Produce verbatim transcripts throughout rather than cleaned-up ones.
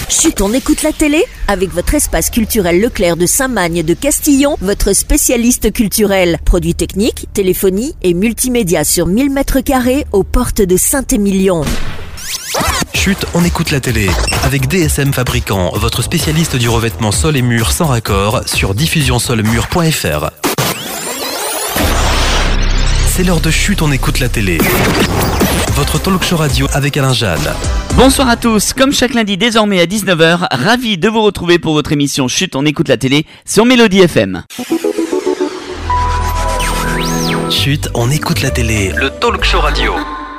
Chut, on écoute la télé avec votre espace culturel Leclerc de Saint-Magne de Castillon, votre spécialiste culturel. Produits techniques, téléphonie et multimédia sur mille mètres carrés aux portes de Saint-Émilion. Chut, on écoute la télé avec D S M Fabricant, votre spécialiste du revêtement sol et murs sans raccord sur diffusion sol mur point f r. C'est l'heure de Chut, on écoute la télé. Votre talk show radio avec Alain Jeanne. Bonsoir à tous, comme chaque lundi désormais à dix-neuf heures, ravi de vous retrouver pour votre émission Chut, on écoute la télé sur Mélodie F M. Chut, on écoute la télé, le talk show radio.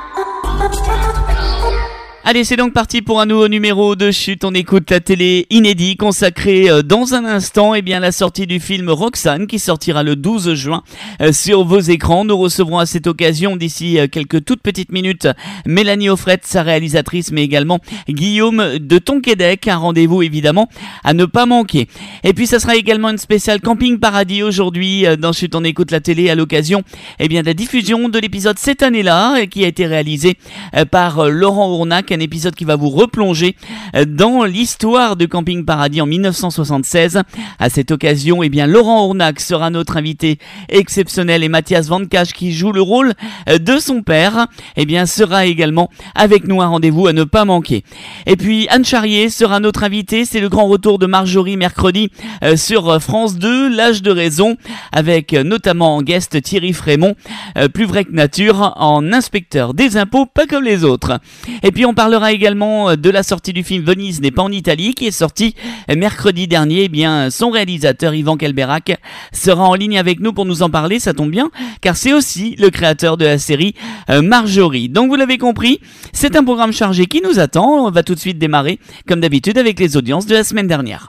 Allez, c'est donc parti pour un nouveau numéro de Chut, on écoute la télé inédit consacré euh, dans un instant eh bien, la sortie du film Roxane qui sortira le douze juin euh, sur vos écrans. Nous recevrons à cette occasion d'ici euh, quelques toutes petites minutes Mélanie Offret, sa réalisatrice, mais également Guillaume de Tonquédec. Un rendez-vous évidemment à ne pas manquer. Et puis ça sera également une spéciale Camping Paradis aujourd'hui euh, dans Chut, on écoute la télé à l'occasion eh bien, de la diffusion de l'épisode cette année-là euh, qui a été réalisé euh, par euh, Laurent Ournac. Un épisode qui va vous replonger dans l'histoire de Camping Paradis en dix-neuf cent soixante-seize. À cette occasion, eh bien, Laurent Ournac sera notre invité exceptionnel et Mathias Van Cache, qui joue le rôle de son père, eh bien, sera également avec nous. Un rendez-vous à ne pas manquer. Et puis, Anne Charrier sera notre invitée. C'est le grand retour de Marjorie mercredi euh, sur France deux, L'âge de raison, avec euh, notamment en guest Thierry Frémont, euh, plus vrai que nature, en inspecteur des impôts, pas comme les autres. Et puis, on parle parlera également de la sortie du film Venise n'est pas en Italie qui est sorti mercredi dernier. Eh bien, son réalisateur Yvan Kelberac sera en ligne avec nous pour nous en parler. Ça tombe bien car c'est aussi le créateur de la série euh, Marjorie. Donc vous l'avez compris, c'est un programme chargé qui nous attend. On va tout de suite démarrer comme d'habitude avec les audiences de la semaine dernière.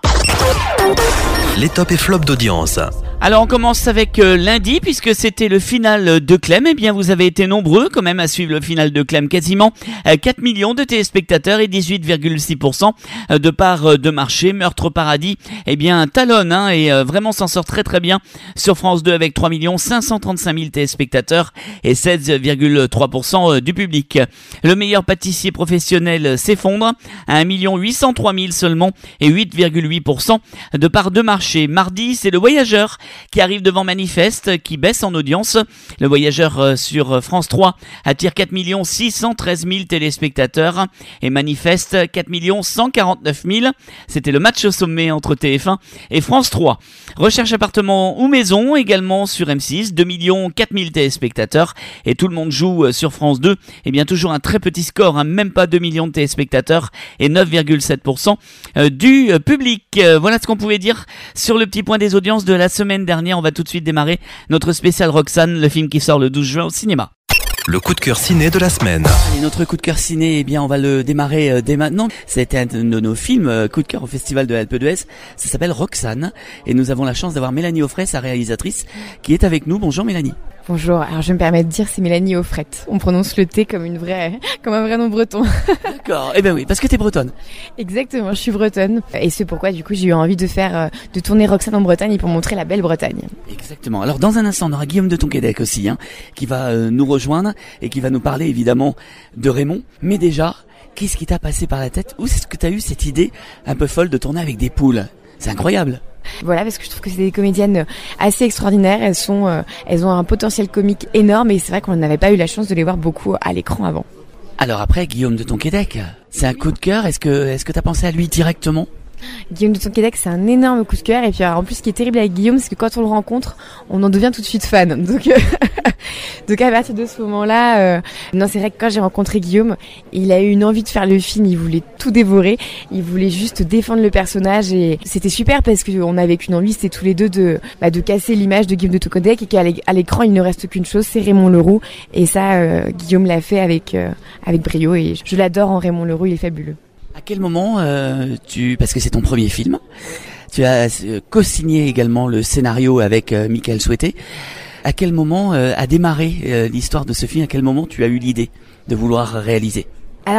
Les tops et flops d'audience. Alors on commence avec euh, lundi puisque c'était le final de Clem. Eh bien vous avez été nombreux quand même à suivre le final de Clem, quasiment euh, quatre millions de téléspectateurs et dix-huit virgule six pour cent de part euh, de marché. Meurtre au paradis, eh bien talonne hein, et euh, vraiment s'en sort très très bien sur France deux avec trois millions cinq cent trente-cinq mille téléspectateurs et seize virgule trois pour cent du public. Le meilleur pâtissier professionnel s'effondre à un million huit cent trois mille seulement et huit virgule huit pour cent de part de marché. Mardi, c'est Le Voyageur qui arrive devant Manifeste, qui baisse en audience. Le Voyageur euh, sur France trois attire quatre millions six cent treize mille téléspectateurs et Manifeste quatre millions cent quarante-neuf mille. C'était le match au sommet entre T F un et France trois. Recherche appartement ou maison également sur M six, deux millions quatre mille téléspectateurs et Tout le monde joue sur France deux. Et bien toujours un très petit score, hein, même pas deux millions de téléspectateurs et neuf virgule sept pour cent du public. Voilà ce qu'on pouvait dire sur le petit point des audiences de la semaine dernière. On va tout de suite démarrer notre spécial Roxane, le film qui sort le douze juin au cinéma. Le coup de cœur ciné de la semaine. Allez, notre coup de cœur ciné, eh bien, on va le démarrer euh, dès maintenant. C'était un de nos films euh, coup de cœur au Festival de Alpe d'Huez. Ça s'appelle Roxane. Et nous avons la chance d'avoir Mélanie Offret, sa réalisatrice, qui est avec nous. Bonjour Mélanie. Bonjour, alors je me permets de dire c'est Mélanie Offret. On prononce le T comme une vraie, comme un vrai nom breton. D'accord, eh ben oui, parce que t'es bretonne. Exactement, je suis bretonne. Et c'est pourquoi du coup j'ai eu envie de faire, de tourner Roxane en Bretagne et pour montrer la belle Bretagne. Exactement. Alors dans un instant, on aura Guillaume de Tonquédec aussi, hein, qui va euh, nous rejoindre et qui va nous parler évidemment de Raymond. Mais déjà, qu'est-ce qui t'a passé par la tête? Où est-ce que t'as eu cette idée un peu folle de tourner avec des poules? C'est incroyable. Voilà, parce que je trouve que c'est des comédiennes assez extraordinaires. Elles sont, euh, elles ont un potentiel comique énorme et c'est vrai qu'on n'avait pas eu la chance de les voir beaucoup à l'écran avant. Alors après, Guillaume de Tonquédec, c'est un coup de cœur. Est-ce que, est-ce que t'as pensé à lui directement? Guillaume de Tonquédec, c'est un énorme coup de cœur. Et puis alors, en plus, ce qui est terrible avec Guillaume, c'est que quand on le rencontre, on en devient tout de suite fan. Donc, euh, donc à partir de ce moment-là, euh, non, c'est vrai que quand j'ai rencontré Guillaume, il a eu une envie de faire le film. Il voulait tout dévorer. Il voulait juste défendre le personnage et c'était super parce qu'on avait qu'une envie, c'était tous les deux de, bah, de casser l'image de Guillaume de Tonquédec et qu'à l'écran, il ne reste qu'une chose, c'est Raymond Leroux. Et ça, euh, Guillaume l'a fait avec euh, avec brio et je l'adore en Raymond Leroux. Il est fabuleux. À quel moment euh, tu, parce que c'est ton premier film, tu as euh, co-signé également le scénario avec euh, Michael Souhaité. À quel moment euh, a démarré euh, l'histoire de ce film? À quel moment tu as eu l'idée de vouloir réaliser? Alors,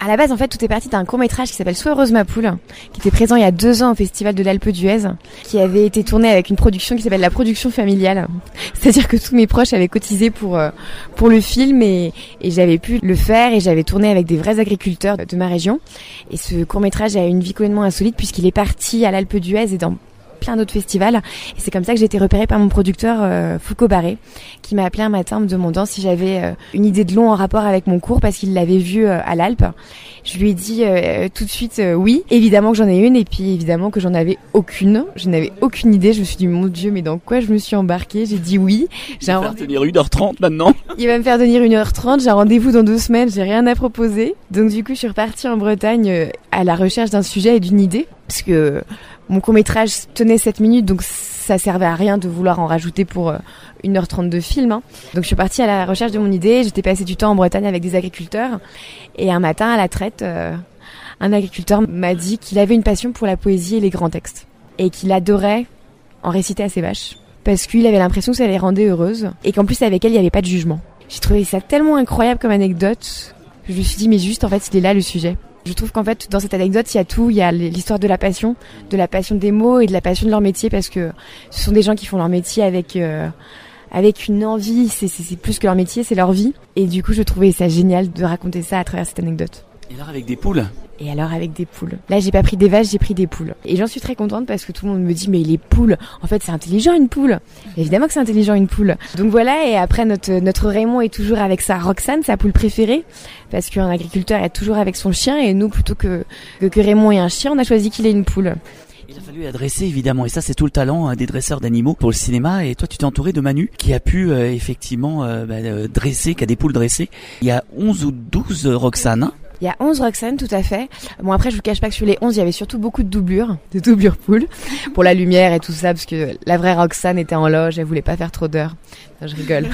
À la base, en fait, tout est parti d'un court-métrage qui s'appelle Sois heureuse ma poule, qui était présent il y a deux ans au Festival de l'Alpe d'Huez, qui avait été tourné avec une production qui s'appelle la production familiale. C'est-à-dire que tous mes proches avaient cotisé pour euh, pour le film et, et j'avais pu le faire et j'avais tourné avec des vrais agriculteurs de ma région. Et ce court-métrage a une vie complètement insolite puisqu'il est parti à l'Alpe d'Huez et dans plein d'autres festivals. Et c'est comme ça que j'ai été repérée par mon producteur euh, Foucault Barré, qui m'a appelé un matin en me demandant si j'avais euh, une idée de long en rapport avec mon cours parce qu'il l'avait vu euh, à l'Alpe. Je lui ai dit euh, tout de suite euh, oui, évidemment que j'en ai une et puis évidemment que j'en avais aucune. Je n'avais aucune idée. Je me suis dit mon Dieu, mais dans quoi je me suis embarquée? J'ai dit oui. J'ai un rendez-vous. Tenir une heure trente maintenant. Il va me faire tenir une heure trente. J'ai un rendez-vous dans deux semaines. J'ai rien à proposer. Donc du coup, je suis repartie en Bretagne euh, à la recherche d'un sujet et d'une idée parce que mon court-métrage tenait sept minutes, donc ça servait à rien de vouloir en rajouter pour euh, une heure trente de film. Hein. Donc je suis partie à la recherche de mon idée, j'étais passé du temps en Bretagne avec des agriculteurs. Et un matin, à la traite, euh, un agriculteur m'a dit qu'il avait une passion pour la poésie et les grands textes. Et qu'il adorait en réciter à ses vaches. Parce qu'il avait l'impression que ça les rendait heureuses. Et qu'en plus, avec elle, il n'y avait pas de jugement. J'ai trouvé ça tellement incroyable comme anecdote. Je me suis dit, mais juste, en fait, il est là le sujet. Je trouve qu'en fait, dans cette anecdote, il y a tout. Il y a l'histoire de la passion, de la passion des mots et de la passion de leur métier, parce que ce sont des gens qui font leur métier avec euh, avec une envie. C'est, c'est, c'est plus que leur métier, c'est leur vie. Et du coup, je trouvais ça génial de raconter ça à travers cette anecdote. Et alors avec des poules ? Et alors avec des poules. Là, j'ai pas pris des vaches, j'ai pris des poules. Et j'en suis très contente parce que tout le monde me dit mais les poules, en fait, c'est intelligent une poule. Et évidemment que c'est intelligent une poule. Donc voilà, et après notre notre Raymond est toujours avec sa Roxane, sa poule préférée, parce qu'un agriculteur est toujours avec son chien et nous plutôt que que, que Raymond ait un chien, on a choisi qu'il ait une poule. Il a fallu adresser évidemment, et ça c'est tout le talent hein, des dresseurs d'animaux pour le cinéma. Et toi tu t'es entouré de Manu qui a pu euh, effectivement euh, bah, euh, dresser, qui a des poules dressées. Il y a onze ou douze euh, Roxane. Hein. Il y a onze Roxane, tout à fait. Bon, après, je vous cache pas que sur les onze, il y avait surtout beaucoup de doublures, de doublures poules, pour la lumière et tout ça, parce que la vraie Roxane était en loge, elle voulait pas faire trop d'heures. Non, je rigole.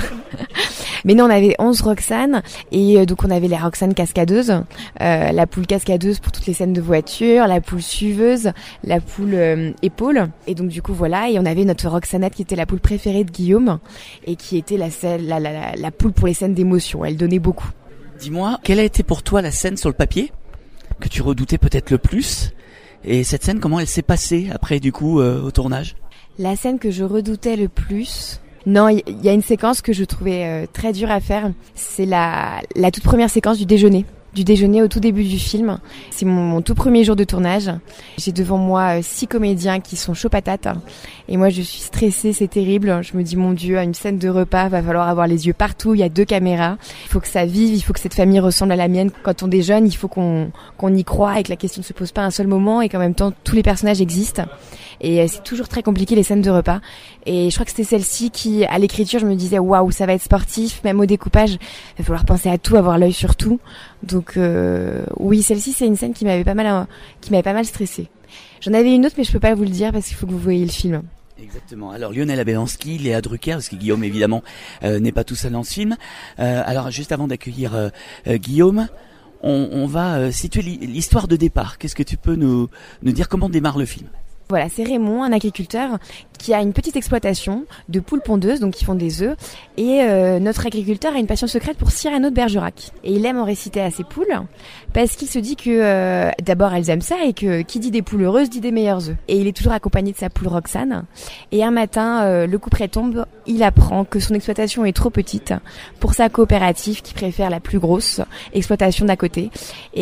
Mais non, on avait onze Roxane, et euh, donc on avait la Roxane cascadeuse, euh, la poule cascadeuse pour toutes les scènes de voiture, la poule suiveuse, la poule euh, épaule, et donc du coup voilà, et on avait notre Roxanette qui était la poule préférée de Guillaume, et qui était la, la, la, la, la poule pour les scènes d'émotion, elle donnait beaucoup. Dis-moi, quelle a été pour toi la scène sur le papier que tu redoutais peut-être le plus? Et cette scène, comment elle s'est passée après du coup euh, au tournage? La scène que je redoutais le plus... Non, il y, y a une séquence que je trouvais euh, très dure à faire. C'est la, la toute première séquence du déjeuner. Du déjeuner au tout début du film. C'est mon, mon tout premier jour de tournage. J'ai devant moi euh, six comédiens qui sont chauds patates. Et moi, je suis stressée, c'est terrible. Je me dis, mon Dieu, à une scène de repas, va falloir avoir les yeux partout. Il y a deux caméras. Il faut que ça vive, il faut que cette famille ressemble à la mienne. Quand on déjeune, il faut qu'on, qu'on y croit et que la question ne se pose pas un seul moment et qu'en même temps, tous les personnages existent. Et c'est toujours très compliqué les scènes de repas. Et je crois que c'était celle-ci qui, à l'écriture, je me disais waouh, ça va être sportif. Même au découpage, il va falloir penser à tout, avoir l'œil sur tout. Donc euh, oui, celle-ci, c'est une scène qui m'avait pas mal, euh, qui m'avait pas mal stressée. J'en avais une autre, mais je peux pas vous le dire parce qu'il faut que vous voyez le film. Exactement. Alors Lionel Abelanski, Léa Drucker, parce que Guillaume évidemment euh, n'est pas tout seul dans ce film. Euh, alors juste avant d'accueillir euh, euh, Guillaume, on, on va euh, situer l'histoire de départ. Qu'est-ce que tu peux nous nous dire, comment démarre le film? Voilà, c'est Raymond, un agriculteur qui a une petite exploitation de poules pondeuses, donc qui font des œufs. Et euh, notre agriculteur a une passion secrète pour Cyrano de Bergerac. Et il aime en réciter à ses poules parce qu'il se dit que euh, d'abord elles aiment ça et que qui dit des poules heureuses dit des meilleurs œufs. Et il est toujours accompagné de sa poule Roxane. Et un matin, euh, le coup près tombe, il apprend que son exploitation est trop petite pour sa coopérative qui préfère la plus grosse exploitation d'à côté.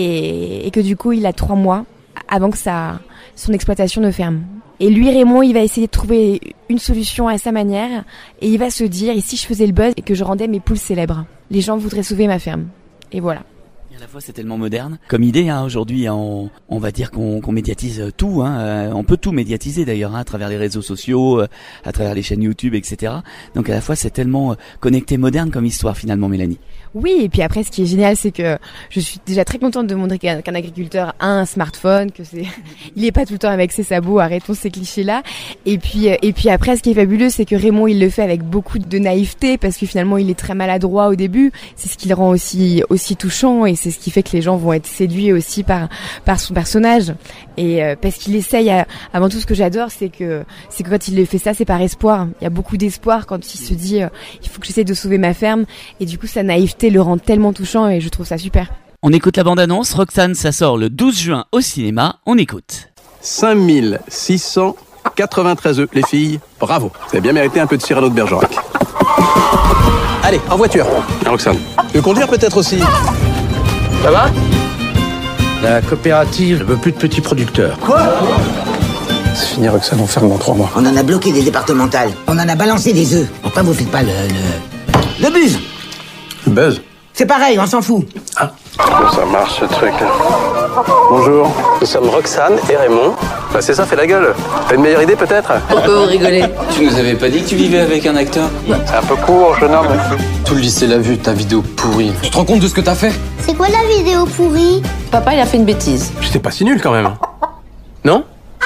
Et, et que du coup, il a trois mois avant que sa, son exploitation ne ferme. Et lui, Raymond, il va essayer de trouver une solution à sa manière et il va se dire, et si je faisais le buzz et que je rendais mes poules célèbres, les gens voudraient sauver ma ferme. Et voilà. À la fois c'est tellement moderne comme idée hein, aujourd'hui on, on va dire qu'on, qu'on médiatise tout hein, euh, on peut tout médiatiser d'ailleurs hein, à travers les réseaux sociaux, euh, à travers les chaînes YouTube, et cetera. Donc à la fois c'est tellement euh, connecté, moderne comme histoire finalement, Mélanie. Oui, et puis après ce qui est génial c'est que je suis déjà très contente de montrer qu'un, qu'un agriculteur a un smartphone, que c'est il est pas tout le temps avec ses sabots, arrêtons ces clichés là. Et puis et puis après ce qui est fabuleux c'est que Raymond il le fait avec beaucoup de naïveté parce que finalement il est très maladroit au début, c'est ce qui le rend aussi aussi touchant et c'est ce qui fait que les gens vont être séduits aussi par par son personnage et euh, parce qu'il essaye à, avant tout ce que j'adore c'est que c'est que quand il fait ça c'est par espoir, il y a beaucoup d'espoir quand il se dit euh, il faut que j'essaie de sauver ma ferme et du coup sa naïveté le rend tellement touchant et je trouve ça super. On écoute la bande-annonce. Roxane, ça sort le douze juin au cinéma. On écoute. cinq mille six cent quatre-vingt-treize œufs. Les filles, bravo. Vous avez bien mérité un peu de Cyrano de Bergerac. Allez, en voiture. Ah, Roxane. Tu veux conduire peut-être aussi? Ça va? La coopérative ne veut plus de petits producteurs. Quoi? C'est fini, Roxane, on ferme dans trois mois. On en a bloqué des départementales. On en a balancé des œufs. Pourquoi vous faites pas le... le, le buzz? Le buzz? C'est pareil, on s'en fout. Ah, ça marche ce truc. Bonjour, nous sommes Roxane et Raymond. Bah c'est ça, fais la gueule. T'as une meilleure idée peut-être? Pourquoi vous rigolez? Tu nous avais pas dit que tu vivais avec un acteur? C'est un peu court, jeune homme. Tout le lycée l'a vu, ta vidéo pourrie. Tu te rends compte de ce que t'as fait? C'est quoi la vidéo pourrie? Papa, il a fait une bêtise. J'étais pas si nul quand même. Non?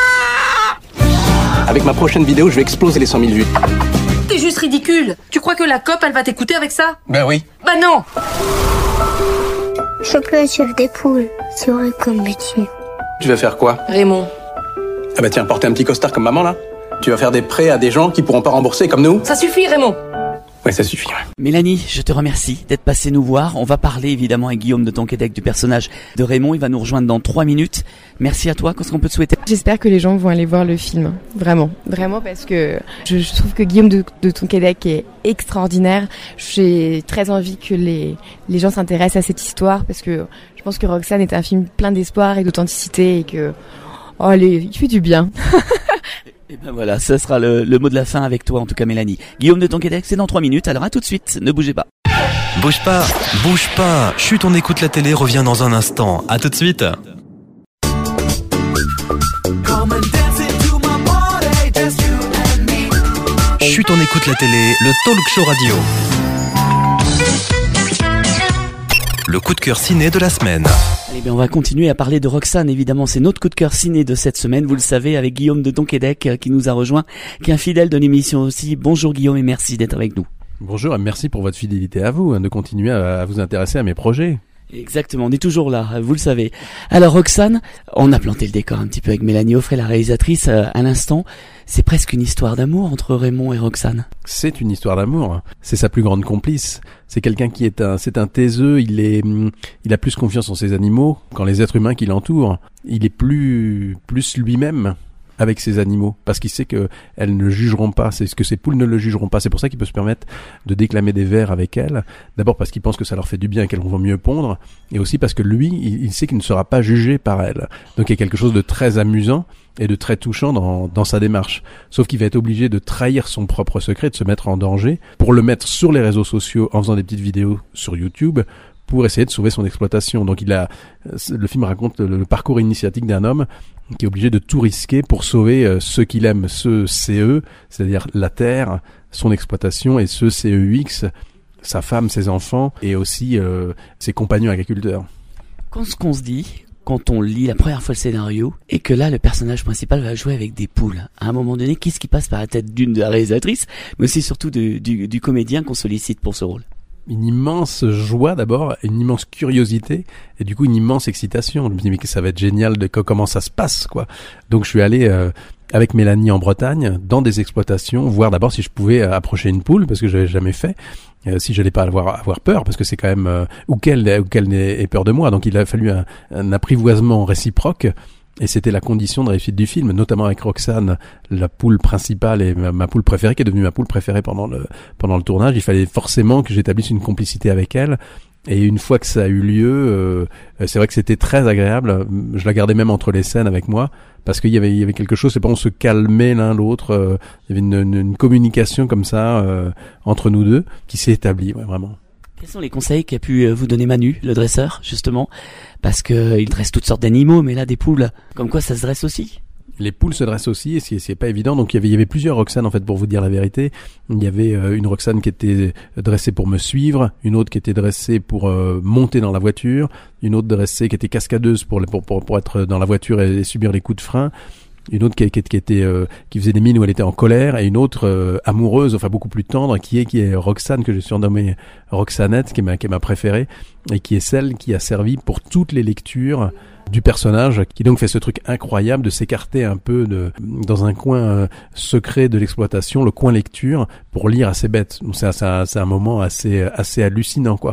Avec ma prochaine vidéo, je vais exploser les cent mille vues. T'es juste ridicule. Tu crois que la cop, elle va t'écouter avec ça? Ben oui. Bah non. Je peux être chef des poules. C'est vrai comme métier. Tu vas faire quoi? Raymond. Ah bah tiens, porter un petit costard comme maman là. Tu vas faire des prêts à des gens qui pourront pas rembourser comme nous? Ça suffit, Raymond. Ouais, ça suffit, ouais. Mélanie, je te remercie d'être passée nous voir. On va parler évidemment avec Guillaume de Tonquédec du personnage de Raymond. Il va nous rejoindre dans trois minutes. Merci à toi. Qu'est-ce qu'on peut te souhaiter? J'espère que les gens vont aller voir le film. Vraiment. Vraiment parce que je, je trouve que Guillaume de, de Tonquédec est extraordinaire. J'ai très envie que les, les gens s'intéressent à cette histoire parce que je pense que Roxane est un film plein d'espoir et d'authenticité et que, oh, les, il fait du bien. Et ben voilà, ce sera le, le mot de la fin avec toi en tout cas Mélanie. Guillaume de Tonquédec, c'est dans trois minutes, alors à tout de suite, ne bougez pas. Bouge pas, bouge pas. Chut, on écoute la télé, revient dans un instant. À tout de suite. Chut, on écoute la télé, le talk show radio. Le coup de cœur ciné de la semaine. Allez bien, on va continuer à parler de Roxane, évidemment, c'est notre coup de cœur ciné de cette semaine, vous le savez, avec Guillaume de Tonquédec euh, qui nous a rejoint, qui est un fidèle de l'émission aussi. Bonjour Guillaume et merci d'être avec nous. Bonjour et merci pour votre fidélité à vous, hein, de continuer à, à vous intéresser à mes projets. Exactement, on est toujours là, vous le savez. Alors Roxane, on a planté le décor un petit peu avec Mélanie Offray, la réalisatrice, euh, à l'instant. C'est presque une histoire d'amour entre Raymond et Roxane. C'est une histoire d'amour. C'est sa plus grande complice. C'est quelqu'un qui est un, c'est un taiseux. Il est, il a plus confiance en ses animaux qu'en les êtres humains qui l'entourent. Il est plus, plus lui-même avec ses animaux, parce qu'il sait que elles ne le jugeront pas, c'est ce que ses poules ne le jugeront pas. C'est pour ça qu'il peut se permettre de déclamer des vers avec elles. D'abord parce qu'il pense que ça leur fait du bien et qu'elles vont mieux pondre, et aussi parce que lui, il, il sait qu'il ne sera pas jugé par elles. Donc il y a quelque chose de très amusant et de très touchant dans, dans sa démarche. Sauf qu'il va être obligé de trahir son propre secret, de se mettre en danger, pour le mettre sur les réseaux sociaux en faisant des petites vidéos sur YouTube, pour essayer de sauver son exploitation. Donc il a, le film raconte le, le parcours initiatique d'un homme qui est obligé de tout risquer pour sauver euh, ceux qu'il aime, ceux C E, c'est-à-dire la terre, son exploitation, et ceux C E X, sa femme, ses enfants, et aussi euh, ses compagnons agriculteurs. Qu'est-ce qu'on se dit quand on lit la première fois le scénario et que là le personnage principal va jouer avec des poules? À un moment donné, qu'est-ce qui passe par la tête d'une de la réalisatrice, mais aussi surtout de, du, du comédien qu'on sollicite pour ce rôle? Une immense joie d'abord, une immense curiosité et du coup une immense excitation. Je me dis mais ça va être génial de comment ça se passe quoi. Donc je suis allé euh, avec Mélanie en Bretagne dans des exploitations voir d'abord si je pouvais euh, approcher une poule parce que je l'avais jamais fait. Euh, si j'allais pas avoir avoir peur parce que c'est quand même euh, ou qu'elle ou qu'elle n'ait peur de moi. Donc il a fallu un, un apprivoisement réciproque. Et c'était la condition de réussite du film, notamment avec Roxane, la poule principale et ma, ma poule préférée, qui est devenue ma poule préférée pendant le pendant le tournage. Il fallait forcément que j'établisse une complicité avec elle. Et une fois que ça a eu lieu, euh, c'est vrai que c'était très agréable. Je la gardais même entre les scènes avec moi, parce qu'il y avait il y avait quelque chose. C'est pas on se calmait l'un l'autre. Euh, il y avait une, une, une communication comme ça euh, entre nous deux qui s'est établie, ouais, vraiment. Quels sont les conseils qu'a pu vous donner Manu, le dresseur, justement? Parce que il dresse toutes sortes d'animaux, mais là, des poules, comme quoi ça se dresse aussi? Les poules se dressent aussi, et c'est, c'est pas évident. Donc il y avait, il y avait plusieurs Roxane, en fait, pour vous dire la vérité. Il y avait euh, une Roxane qui était dressée pour me suivre, une autre qui était dressée pour euh, monter dans la voiture, une autre dressée qui était cascadeuse pour, pour, pour, pour être dans la voiture et, et subir les coups de frein. Une autre qui, qui, qui était euh, qui faisait des mines où elle était en colère, et une autre euh, amoureuse, enfin beaucoup plus tendre, qui est qui est Roxane, que j'ai surnommée Roxanette, qui est ma qui est ma préférée, et qui est celle qui a servi pour toutes les lectures du personnage, qui donc fait ce truc incroyable de s'écarter un peu de dans un coin euh, secret de l'exploitation, le coin lecture, pour lire à ses bêtes. Donc c'est, c'est, un, c'est un moment assez assez hallucinant quoi.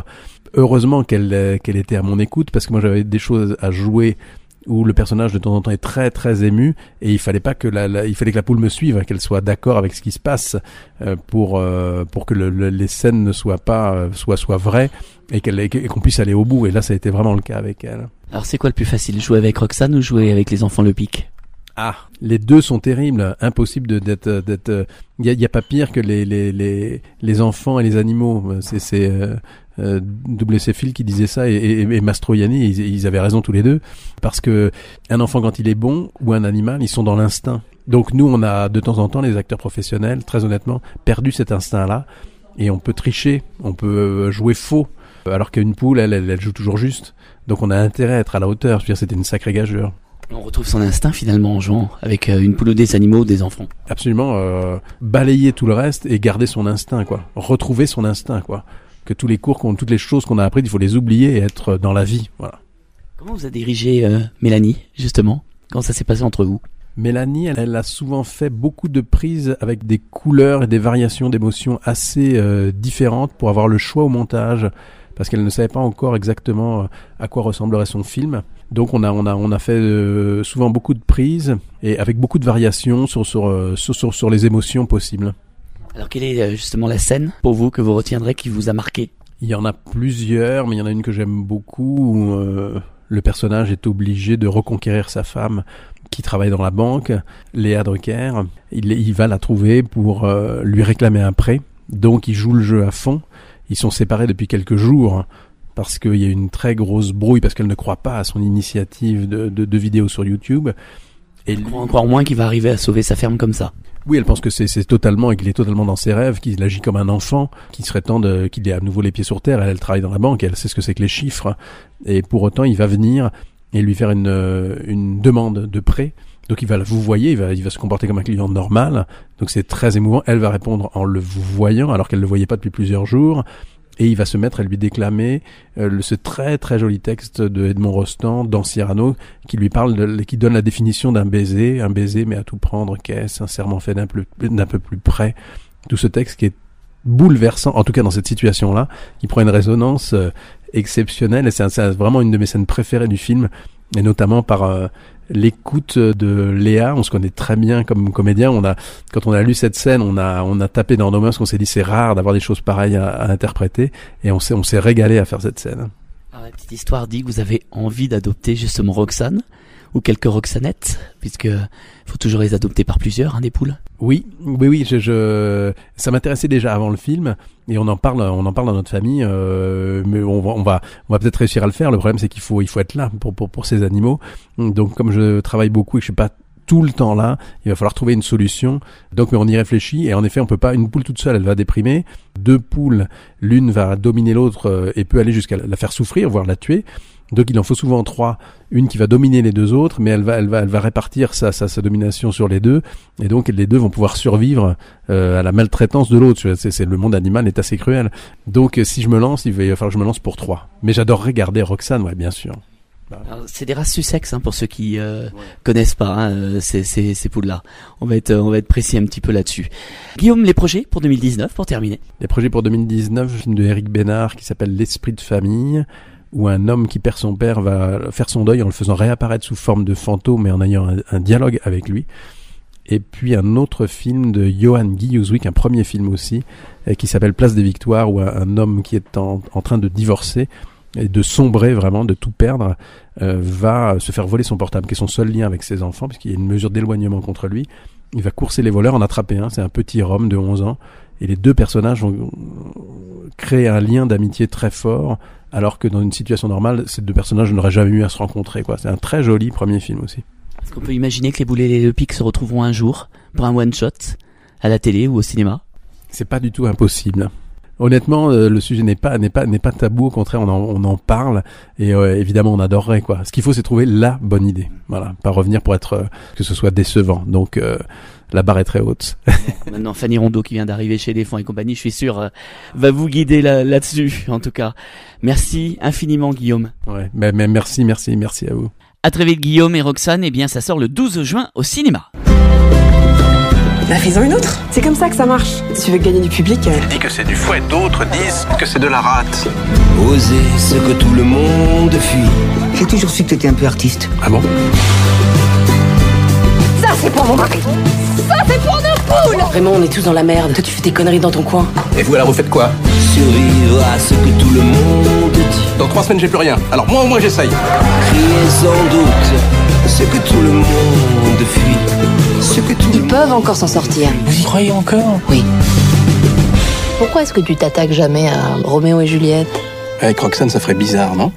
heureusement qu'elle qu'elle était à mon écoute, parce que moi j'avais des choses à jouer où le personnage de temps en temps est très très ému, et il fallait pas que la, la il fallait que la poule me suive, qu'elle soit d'accord avec ce qui se passe euh, pour euh, pour que le, le, les scènes ne soient pas euh, soient soient vraies, et qu'elle et qu'on puisse aller au bout. Et là, ça a été vraiment le cas avec elle. Alors c'est quoi le plus facile, jouer avec Roxane ou jouer avec les enfants Le Pic? Ah, les deux sont terribles, impossible de d'être d'être. Il y a, y a pas pire que les les les les enfants et les animaux. C'est c'est euh, euh, W C Phil qui disait ça, et, et, et Mastroianni, ils, ils avaient raison tous les deux, parce que un enfant quand il est bon, ou un animal, ils sont dans l'instinct. Donc nous, on a de temps en temps, les acteurs professionnels, très honnêtement, perdu cet instinct-là, et on peut tricher, on peut jouer faux, alors qu'une poule, elle, elle, elle joue toujours juste. Donc on a intérêt à être à la hauteur. Je veux dire, c'était une sacrée gageure. On retrouve son instinct finalement en jouant avec une poule ou des animaux, des enfants. Absolument, euh, balayer tout le reste et garder son instinct, quoi. Retrouver son instinct, quoi. Que tous les cours, qu'on, toutes les choses qu'on a apprises, il faut les oublier et être dans la vie, voilà. Comment vous a dirigé euh, Mélanie, justement? Comment ça s'est passé entre vous? Mélanie, elle, elle a souvent fait beaucoup de prises avec des couleurs et des variations d'émotions assez euh, différentes pour avoir le choix au montage, parce qu'elle ne savait pas encore exactement à quoi ressemblerait son film. Donc on a on a on a fait euh, souvent beaucoup de prises et avec beaucoup de variations sur sur sur sur, sur les émotions possibles. Alors quelle est justement la scène pour vous que vous retiendrez qui vous a marqué? Il y en a plusieurs, mais il y en a une que j'aime beaucoup où euh, le personnage est obligé de reconquérir sa femme qui travaille dans la banque, Léa Drucker. Il il va la trouver pour euh, lui réclamer un prêt. Donc il joue le jeu à fond. Ils sont séparés depuis quelques jours, parce qu'il y a une très grosse brouille, parce qu'elle ne croit pas à son initiative de, de, de vidéo sur YouTube. Et elle croit encore moins qu'il va arriver à sauver sa ferme comme ça. Oui, elle pense que c'est, c'est totalement, et qu'il est totalement dans ses rêves, qu'il agit comme un enfant, qu'il serait temps de, qu'il ait à nouveau les pieds sur terre. Elle, elle travaille dans la banque, elle sait ce que c'est que les chiffres. Et pour autant, il va venir et lui faire une, une demande de prêt. Donc il va vous voyez, il va, il va se comporter comme un client normal. Donc c'est très émouvant. Elle va répondre en le vous voyant, alors qu'elle le voyait pas depuis plusieurs jours. Et il va se mettre à lui déclamer euh, le, ce très très joli texte de Edmond Rostand dans Cyrano, qui lui parle, de, qui donne la définition d'un baiser, un baiser mais à tout prendre qu'est sincèrement fait d'un peu, d'un peu plus près. Tout ce texte qui est bouleversant, en tout cas dans cette situation-là, qui prend une résonance euh, exceptionnelle. Et c'est, un, c'est vraiment une de mes scènes préférées du film, et notamment par euh, l'écoute de Léa. On se connaît très bien comme comédien. On a, quand on a lu cette scène, on a, on a tapé dans nos mains parce qu'on s'est dit c'est rare d'avoir des choses pareilles à, à interpréter, et on s'est, on s'est régalé à faire cette scène. Alors, la petite histoire dit que vous avez envie d'adopter justement Roxane, ou quelques Roxanettes, puisque faut toujours les adopter par plusieurs, hein, des poules. Oui, oui, oui, je, je, ça m'intéressait déjà avant le film, et on en parle, on en parle dans notre famille, euh, mais on va, on va, on va peut-être réussir à le faire. Le problème, c'est qu'il faut, il faut être là pour, pour, pour ces animaux. Donc, comme je travaille beaucoup et que je suis pas tout le temps là, il va falloir trouver une solution. Donc, mais on y réfléchit, et en effet, on peut pas, une poule toute seule, elle va déprimer. Deux poules, l'une va dominer l'autre euh, et peut aller jusqu'à la faire souffrir, voire la tuer. Donc il en faut souvent trois, une qui va dominer les deux autres, mais elle va, elle va, elle va répartir sa, sa, sa domination sur les deux, et donc les deux vont pouvoir survivre euh, à la maltraitance de l'autre. C'est, c'est, le monde animal est assez cruel. Donc si je me lance, il va falloir que je me lance pour trois. Mais j'adorerais garder Roxane, ouais, bien sûr. Alors, c'est des races Sussex, hein, pour ceux qui euh, ouais. connaissent pas hein, ces, ces, ces poules-là. On va être, on va être précis un petit peu là-dessus. Guillaume, les projets pour deux mille dix-neuf, pour terminer. Les projets pour deux mille dix-neuf, film de Éric Bénard qui s'appelle L'Esprit de famille, où un homme qui perd son père va faire son deuil en le faisant réapparaître sous forme de fantôme et en ayant un, un dialogue avec lui. Et puis un autre film de Johan Guilluzwick, un premier film aussi, euh, qui s'appelle Place des Victoires, où un, un homme qui est en, en train de divorcer et de sombrer vraiment, de tout perdre, euh, va se faire voler son portable, qui est son seul lien avec ses enfants, puisqu'il y a une mesure d'éloignement contre lui. Il va courser les voleurs, en attraper un, c'est un petit Rome de onze ans, et les deux personnages vont créer un lien d'amitié très fort, alors que dans une situation normale, ces deux personnages n'auraient jamais eu à se rencontrer, quoi. C'est un très joli premier film aussi. Est-ce qu'on peut imaginer que les Boulet et les Le Pic se retrouveront un jour pour un one-shot à la télé ou au cinéma? C'est pas du tout impossible. Honnêtement, euh, le sujet n'est pas n'est pas n'est pas tabou. Au contraire, on en on en parle, et euh, évidemment, on adorerait, quoi. Ce qu'il faut, c'est trouver la bonne idée. Voilà, pas revenir pour être euh, que ce soit décevant. Donc euh, la barre est très haute. Maintenant, Fanny Rondeau, qui vient d'arriver chez Éléphant et compagnie, je suis sûr, euh, va vous guider là, là-dessus. En tout cas, merci infiniment, Guillaume. Ouais, mais, mais merci, merci, merci à vous. À très vite, Guillaume et Roxane. Eh bien, ça sort le douze juin au cinéma. Bah fais-en une autre. C'est comme ça que ça marche. Si tu veux gagner du public... Euh... Tu dis que c'est du fouet, d'autres disent que c'est de la rate. Oser ce que tout le monde fuit. J'ai toujours su que t'étais un peu artiste. Ah bon? Ça c'est pour mon mari. Ça c'est pour nos poules. Vraiment, on est tous dans la merde. Toi tu fais tes conneries dans ton coin. Et vous alors vous faites quoi? Survivre à ce que tout le monde dit. Dans trois semaines j'ai plus rien. Alors moi au moins j'essaye. Crier sans doute ce que tout le monde fuit. Ce que tout Ils peuvent encore s'en sortir. Vous y croyez encore? Oui. Pourquoi est-ce que tu t'attaques jamais à Roméo et Juliette? Avec Roxane ça ferait bizarre, non?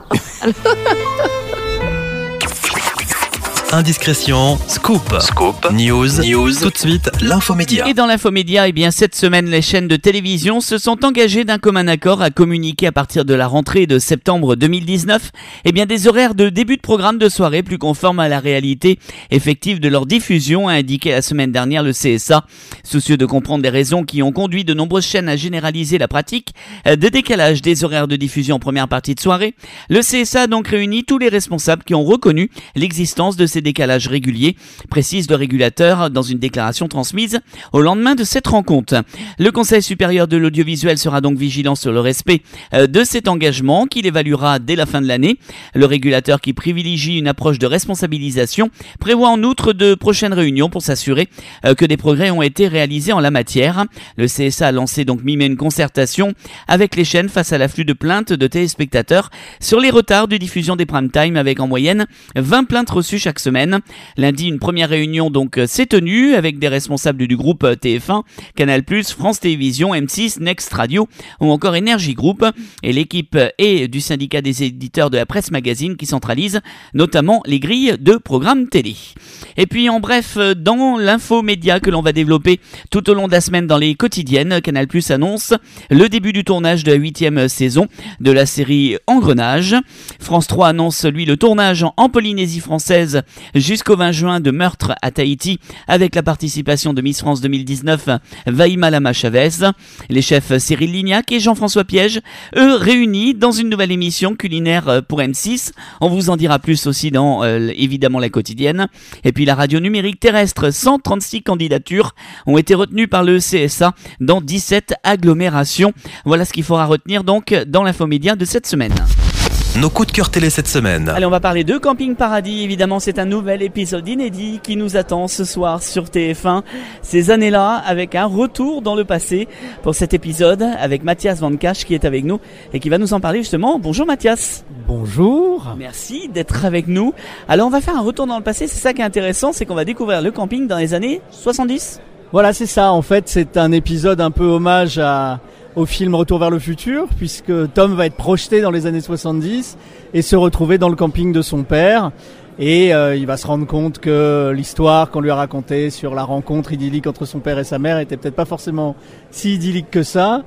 Indiscrétion, scoop, scoop, news, news, tout de suite, l'infomédia. Et dans l'infomédia, eh bien, cette semaine, les chaînes de télévision se sont engagées d'un commun accord à communiquer à partir de la rentrée de septembre deux mille dix-neuf, eh bien, des horaires de début de programme de soirée plus conformes à la réalité effective de leur diffusion, a indiqué la semaine dernière le C S A. Soucieux de comprendre les raisons qui ont conduit de nombreuses chaînes à généraliser la pratique de décalage des horaires de diffusion en première partie de soirée, le C S A a donc réuni tous les responsables qui ont reconnu l'existence de ces décalages réguliers, précise le régulateur dans une déclaration transmise au lendemain de cette rencontre. Le Conseil supérieur de l'audiovisuel sera donc vigilant sur le respect de cet engagement qu'il évaluera dès la fin de l'année. Le régulateur, qui privilégie une approche de responsabilisation, prévoit en outre de prochaines réunions pour s'assurer que des progrès ont été réalisés en la matière. Le C S A a lancé donc mi-mai une concertation avec les chaînes face à l'afflux de plaintes de téléspectateurs sur les retards de diffusion des prime time, avec en moyenne vingt plaintes reçues chaque semaine. Lundi, une première réunion donc s'est tenue avec des responsables du groupe T F un, Canal plus, France Télévisions, M six, Next Radio ou encore Énergie Group, et l'équipe est du syndicat des éditeurs de la presse magazine qui centralise notamment les grilles de programmes télé. Et puis en bref, dans l'infomédia que l'on va développer tout au long de la semaine dans les quotidiennes, Canal plus annonce le début du tournage de la huitième saison de la série Engrenage. France trois annonce lui le tournage en Polynésie française jusqu'au vingt juin de Meurtre à Tahiti, avec la participation de Miss France deux mille dix-neuf Vaïma Lama Chavez. Les chefs Cyril Lignac et Jean-François Piège, eux réunis dans une nouvelle émission culinaire pour M six. On vous en dira plus aussi dans euh, évidemment la quotidienne. Et puis la radio numérique terrestre, cent trente-six candidatures ont été retenues par le C S A dans dix-sept agglomérations. Voilà ce qu'il faudra retenir donc dans l'infomédia de cette semaine. Nos coups de cœur télé cette semaine. Allez, on va parler de Camping Paradis. Évidemment, c'est un nouvel épisode inédit qui nous attend ce soir sur T F un. Ces années-là, avec un retour dans le passé pour cet épisode avec Mathias Van Cache qui est avec nous et qui va nous en parler justement. Bonjour Mathias. Bonjour. Merci d'être avec nous. Alors, on va faire un retour dans le passé. C'est ça qui est intéressant, c'est qu'on va découvrir le camping dans les années soixante-dix. Voilà, c'est ça. En fait, c'est un épisode un peu hommage à... au film Retour vers le futur, puisque Tom va être projeté dans les années soixante-dix et se retrouver dans le camping de son père, et euh, il va se rendre compte que l'histoire qu'on lui a racontée sur la rencontre idyllique entre son père et sa mère était peut-être pas forcément si idyllique que ça,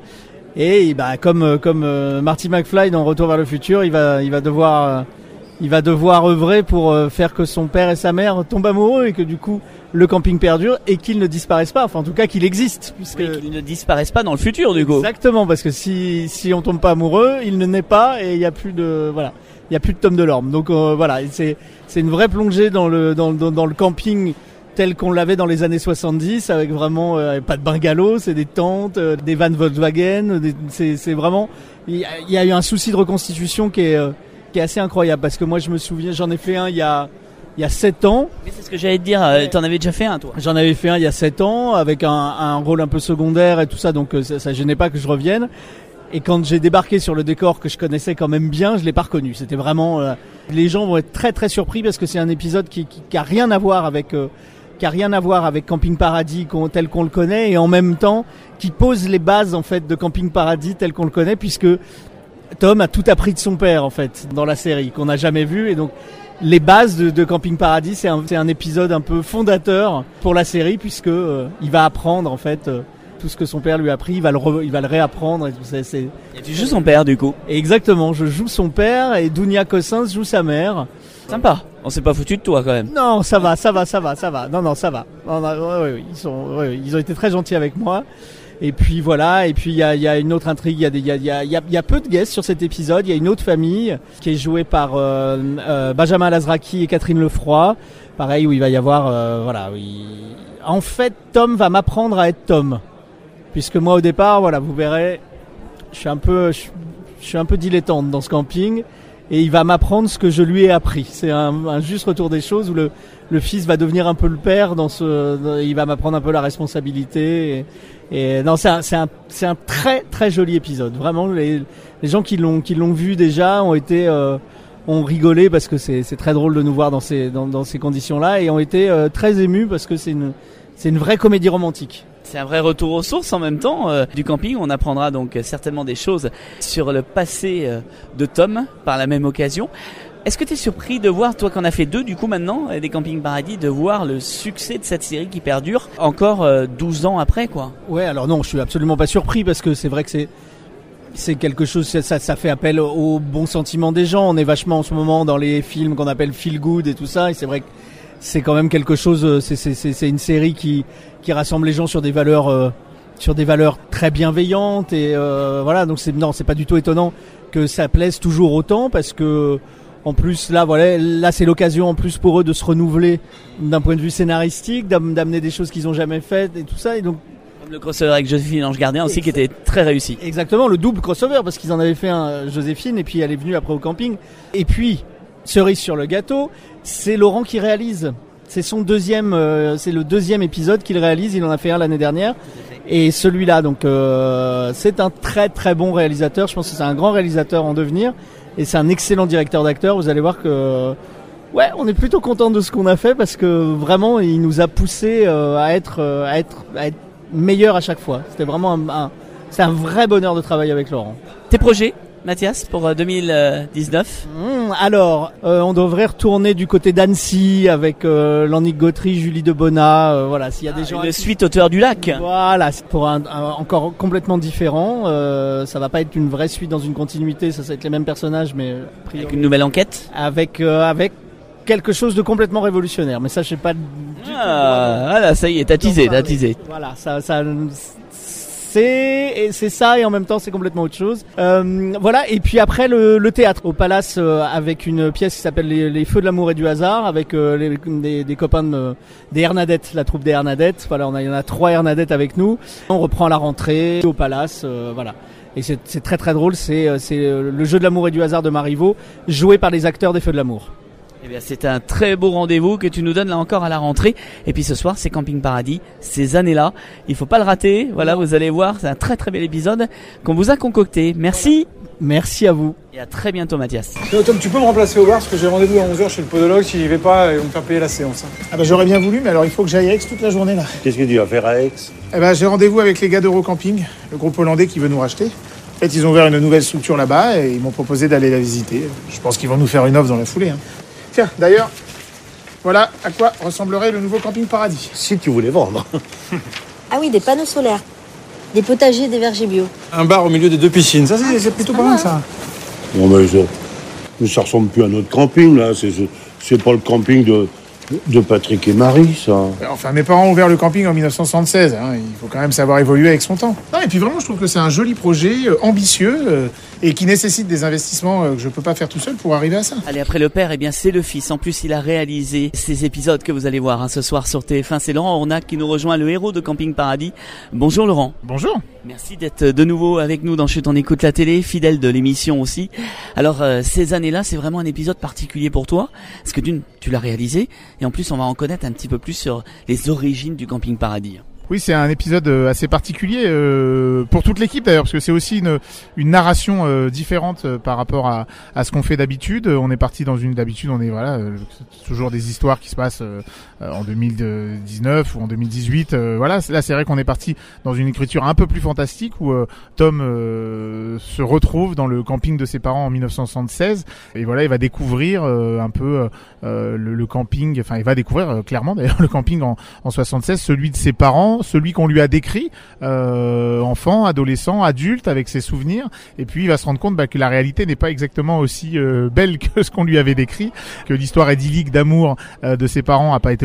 et bah, comme comme euh, Marty McFly dans Retour vers le futur, il va il va devoir euh, il va devoir œuvrer pour euh, faire que son père et sa mère tombent amoureux et que du coup le camping perdure et qu'il ne disparaisse pas, enfin en tout cas qu'il existe, puisque oui, qu'il ne disparaisse pas dans le futur du coup. Exactement, parce que si si on tombe pas amoureux, il ne naît pas et il y a plus de voilà, il y a plus de Tom Delorme. Donc euh, voilà, c'est c'est une vraie plongée dans le dans dans, dans le camping tel qu'on l'avait dans les années soixante-dix, avec vraiment euh, pas de bungalow, c'est des tentes, euh, des vannes Volkswagen, des, c'est c'est vraiment il y, y a eu un souci de reconstitution qui est euh, qui est assez incroyable, parce que moi je me souviens, j'en ai fait un il y a il y a sept ans. Mais c'est ce que j'allais te dire, euh, t'en avais déjà fait un toi? J'en avais fait un il y a sept ans avec un, un rôle un peu secondaire et tout ça, donc euh, ça, ça gênait pas que je revienne. Et quand j'ai débarqué sur le décor que je connaissais quand même bien, je l'ai pas reconnu. C'était vraiment, euh, les gens vont être très très surpris parce que c'est un épisode qui, qui, qui a rien à voir avec, euh, qui a rien à voir avec Camping Paradis qu'on, tel qu'on le connaît, et en même temps qui pose les bases en fait de Camping Paradis tel qu'on le connaît, puisque Tom a tout appris de son père en fait dans la série qu'on n'a jamais vu, et donc les bases de, de Camping Paradis, c'est un, c'est un épisode un peu fondateur pour la série, puisque euh, il va apprendre en fait euh, tout ce que son père lui a appris, il va le, re, il va le réapprendre. Et, tout ça, c'est... et tu joues son père du coup? Exactement, je joue son père et Dounia Cossins joue sa mère. Sympa. On s'est pas foutu de toi quand même. Non, ça va, ça va, ça va, ça va. Non, non, ça va. Non, non, ouais, ouais, ils sont, ouais, ils ont été très gentils avec moi. Et puis voilà, et puis il y a, y a une autre intrigue, il y a, y, a, y, a, y a peu de guests sur cet épisode, il y a une autre famille qui est jouée par euh, euh, Benjamin Lazraki et Catherine Lefroy, pareil où il va y avoir, euh, voilà, il... en fait, Tom va m'apprendre à être Tom, puisque moi au départ, voilà, vous verrez, je suis un peu, je, je suis un peu dilettante dans ce camping, et il va m'apprendre ce que je lui ai appris. C'est un, un juste retour des choses où le, le fils va devenir un peu le père dans ce, dans, il va m'apprendre un peu la responsabilité. Et, et non, c'est un, c'est un, c'est un très très joli épisode. Vraiment, les, les gens qui l'ont, qui l'ont vu déjà ont été, euh, ont rigolé parce que c'est, c'est très drôle de nous voir dans ces, dans, dans ces conditions-là, et ont été euh, très émus parce que c'est une, c'est une vraie comédie romantique. C'est un vrai retour aux sources en même temps euh, du camping. On apprendra donc euh, certainement des choses sur le passé euh, de Tom par la même occasion. Est-ce que tu es surpris de voir, toi qu'on a fait deux du coup maintenant, des Camping Paradis, de voir le succès de cette série qui perdure encore euh, douze ans après quoi? Ouais, alors non, je suis absolument pas surpris parce que c'est vrai que c'est c'est quelque chose, ça, ça fait appel au bon sentiment des gens. On est vachement en ce moment dans les films qu'on appelle feel good et tout ça, et c'est vrai que c'est quand même quelque chose, c'est, c'est, c'est, c'est une série qui, qui rassemble les gens sur des valeurs, euh, sur des valeurs très bienveillantes, et euh, voilà, donc c'est, non, c'est pas du tout étonnant que ça plaise toujours autant, parce que, en plus, là, voilà, là, c'est l'occasion, en plus, pour eux de se renouveler d'un point de vue scénaristique, d'amener des choses qu'ils ont jamais faites et tout ça, et donc, le crossover avec Joséphine Ange Gardien aussi, qui était très réussi. Exactement, le double crossover, parce qu'ils en avaient fait un, Joséphine, et puis elle est venue après au camping. Et puis, cerise sur le gâteau, c'est Laurent qui réalise. C'est son deuxième, euh, c'est le deuxième épisode qu'il réalise. Il en a fait un l'année dernière, et celui-là, donc euh, c'est un très très bon réalisateur. Je pense que c'est un grand réalisateur en devenir, et c'est un excellent directeur d'acteurs. Vous allez voir que, ouais, on est plutôt content de ce qu'on a fait, parce que vraiment, il nous a poussé euh, à être, euh, à être, à être meilleur à chaque fois. C'était vraiment un, un, c'est un vrai bonheur de travailler avec Laurent. Tes projets, Mathias, pour deux mille dix-neuf? mmh, Alors, euh, on devrait retourner du côté d'Annecy avec euh, Lannick Gautry, Julie Debona. Euh, voilà, s'il y a ah, des gens. Une suite Hauteur du Lac. Voilà, c'est pour un, un encore complètement différent. Euh, ça va pas être une vraie suite dans une continuité. Ça, ça va être les mêmes personnages, mais a priori, avec une nouvelle enquête. Avec euh, avec quelque chose de complètement révolutionnaire. Mais ça, je sais pas. Ah, voilà, ça y est, t'as teasé, t'as teasé. Voilà, ça, ça. C'est, c'est ça, et en même temps c'est complètement autre chose. Euh, voilà, et puis après le, le théâtre au Palace, euh, avec une pièce qui s'appelle les, les Feux de l'amour et du hasard, avec euh, les, des, des copains de, des Hernadettes, la troupe des Hernadettes. Voilà, on a, il y en a trois Hernadettes avec nous. On reprend la rentrée au Palace, euh, voilà. Et c'est, c'est très très drôle, c'est, c'est le jeu de l'amour et du hasard de Marivaux, joué par les acteurs des Feux de l'amour. Eh bien, c'est un très beau rendez-vous que tu nous donnes là encore à la rentrée. Et puis ce soir, c'est Camping Paradis, ces années-là. Il faut pas le rater. Voilà, vous allez voir, c'est un très très bel épisode qu'on vous a concocté. Merci. Merci à vous. Et à très bientôt, Mathias. Tom, tu peux me remplacer au bar parce que j'ai rendez-vous à onze heures chez le podologue. Si j'y vais pas, ils vont me faire payer la séance. Ah bah j'aurais bien voulu, mais alors il faut que j'aille à Aix toute la journée là. Qu'est-ce que tu vas faire à Aix? Eh ben j'ai rendez-vous avec les gars d'Eurocamping, le groupe hollandais qui veut nous racheter. En fait, ils ont ouvert une nouvelle structure là-bas et ils m'ont proposé d'aller la visiter. Je pense qu'ils vont nous faire une offre dans la foulée. Hein. Tiens, d'ailleurs, voilà à quoi ressemblerait le nouveau Camping Paradis. Si tu voulais vendre. Ah oui, des panneaux solaires, des potagers, des vergers bio. Un bar au milieu des deux piscines, ça c'est, c'est plutôt pas mal ça. Non mais ça, mais ça ressemble plus à notre camping là, c'est, c'est, c'est pas le camping de, de Patrick et Marie ça. Enfin, mes parents ont ouvert le camping en dix-neuf cent soixante-seize, hein. Il faut quand même savoir évoluer avec son temps. Non, et puis vraiment, je trouve que c'est un joli projet, euh, ambitieux, euh, et qui nécessite des investissements euh, que je peux pas faire tout seul pour arriver à ça. Allez, après le père, eh bien c'est le fils. En plus, il a réalisé ces épisodes que vous allez voir hein, ce soir sur T F un. C'est Laurent Ornac qui nous rejoint, le héros de Camping Paradis. Bonjour Laurent. Bonjour. Merci d'être de nouveau avec nous dans Chut, on écoute la télé, fidèle de l'émission aussi. Alors, euh, ces années-là, c'est vraiment un épisode particulier pour toi, parce que d'une, tu l'as réalisé, et en plus, on va en connaître un petit peu plus sur les origines du Camping Paradis. Oui, c'est un épisode assez particulier euh, pour toute l'équipe d'ailleurs, parce que c'est aussi une, une narration euh, différente euh, par rapport à, à ce qu'on fait d'habitude. On est parti dans une d'habitude, on est voilà euh, toujours des histoires qui se passent euh, en deux mille dix-neuf ou en deux mille dix-huit. Euh, voilà, là c'est vrai qu'on est parti dans une écriture un peu plus fantastique où euh, Tom euh, se retrouve dans le camping de ses parents en dix-neuf cent soixante-seize et voilà, il va découvrir euh, un peu euh, le, le camping. Enfin, il va découvrir euh, clairement d'ailleurs le camping en, en soixante-seize, celui de ses parents, celui qu'on lui a décrit, euh, enfant, adolescent, adulte, avec ses souvenirs, et puis il va se rendre compte bah, que la réalité n'est pas exactement aussi euh, belle que ce qu'on lui avait décrit, que l'histoire idyllique d'amour euh, de ses parents a pas été aussi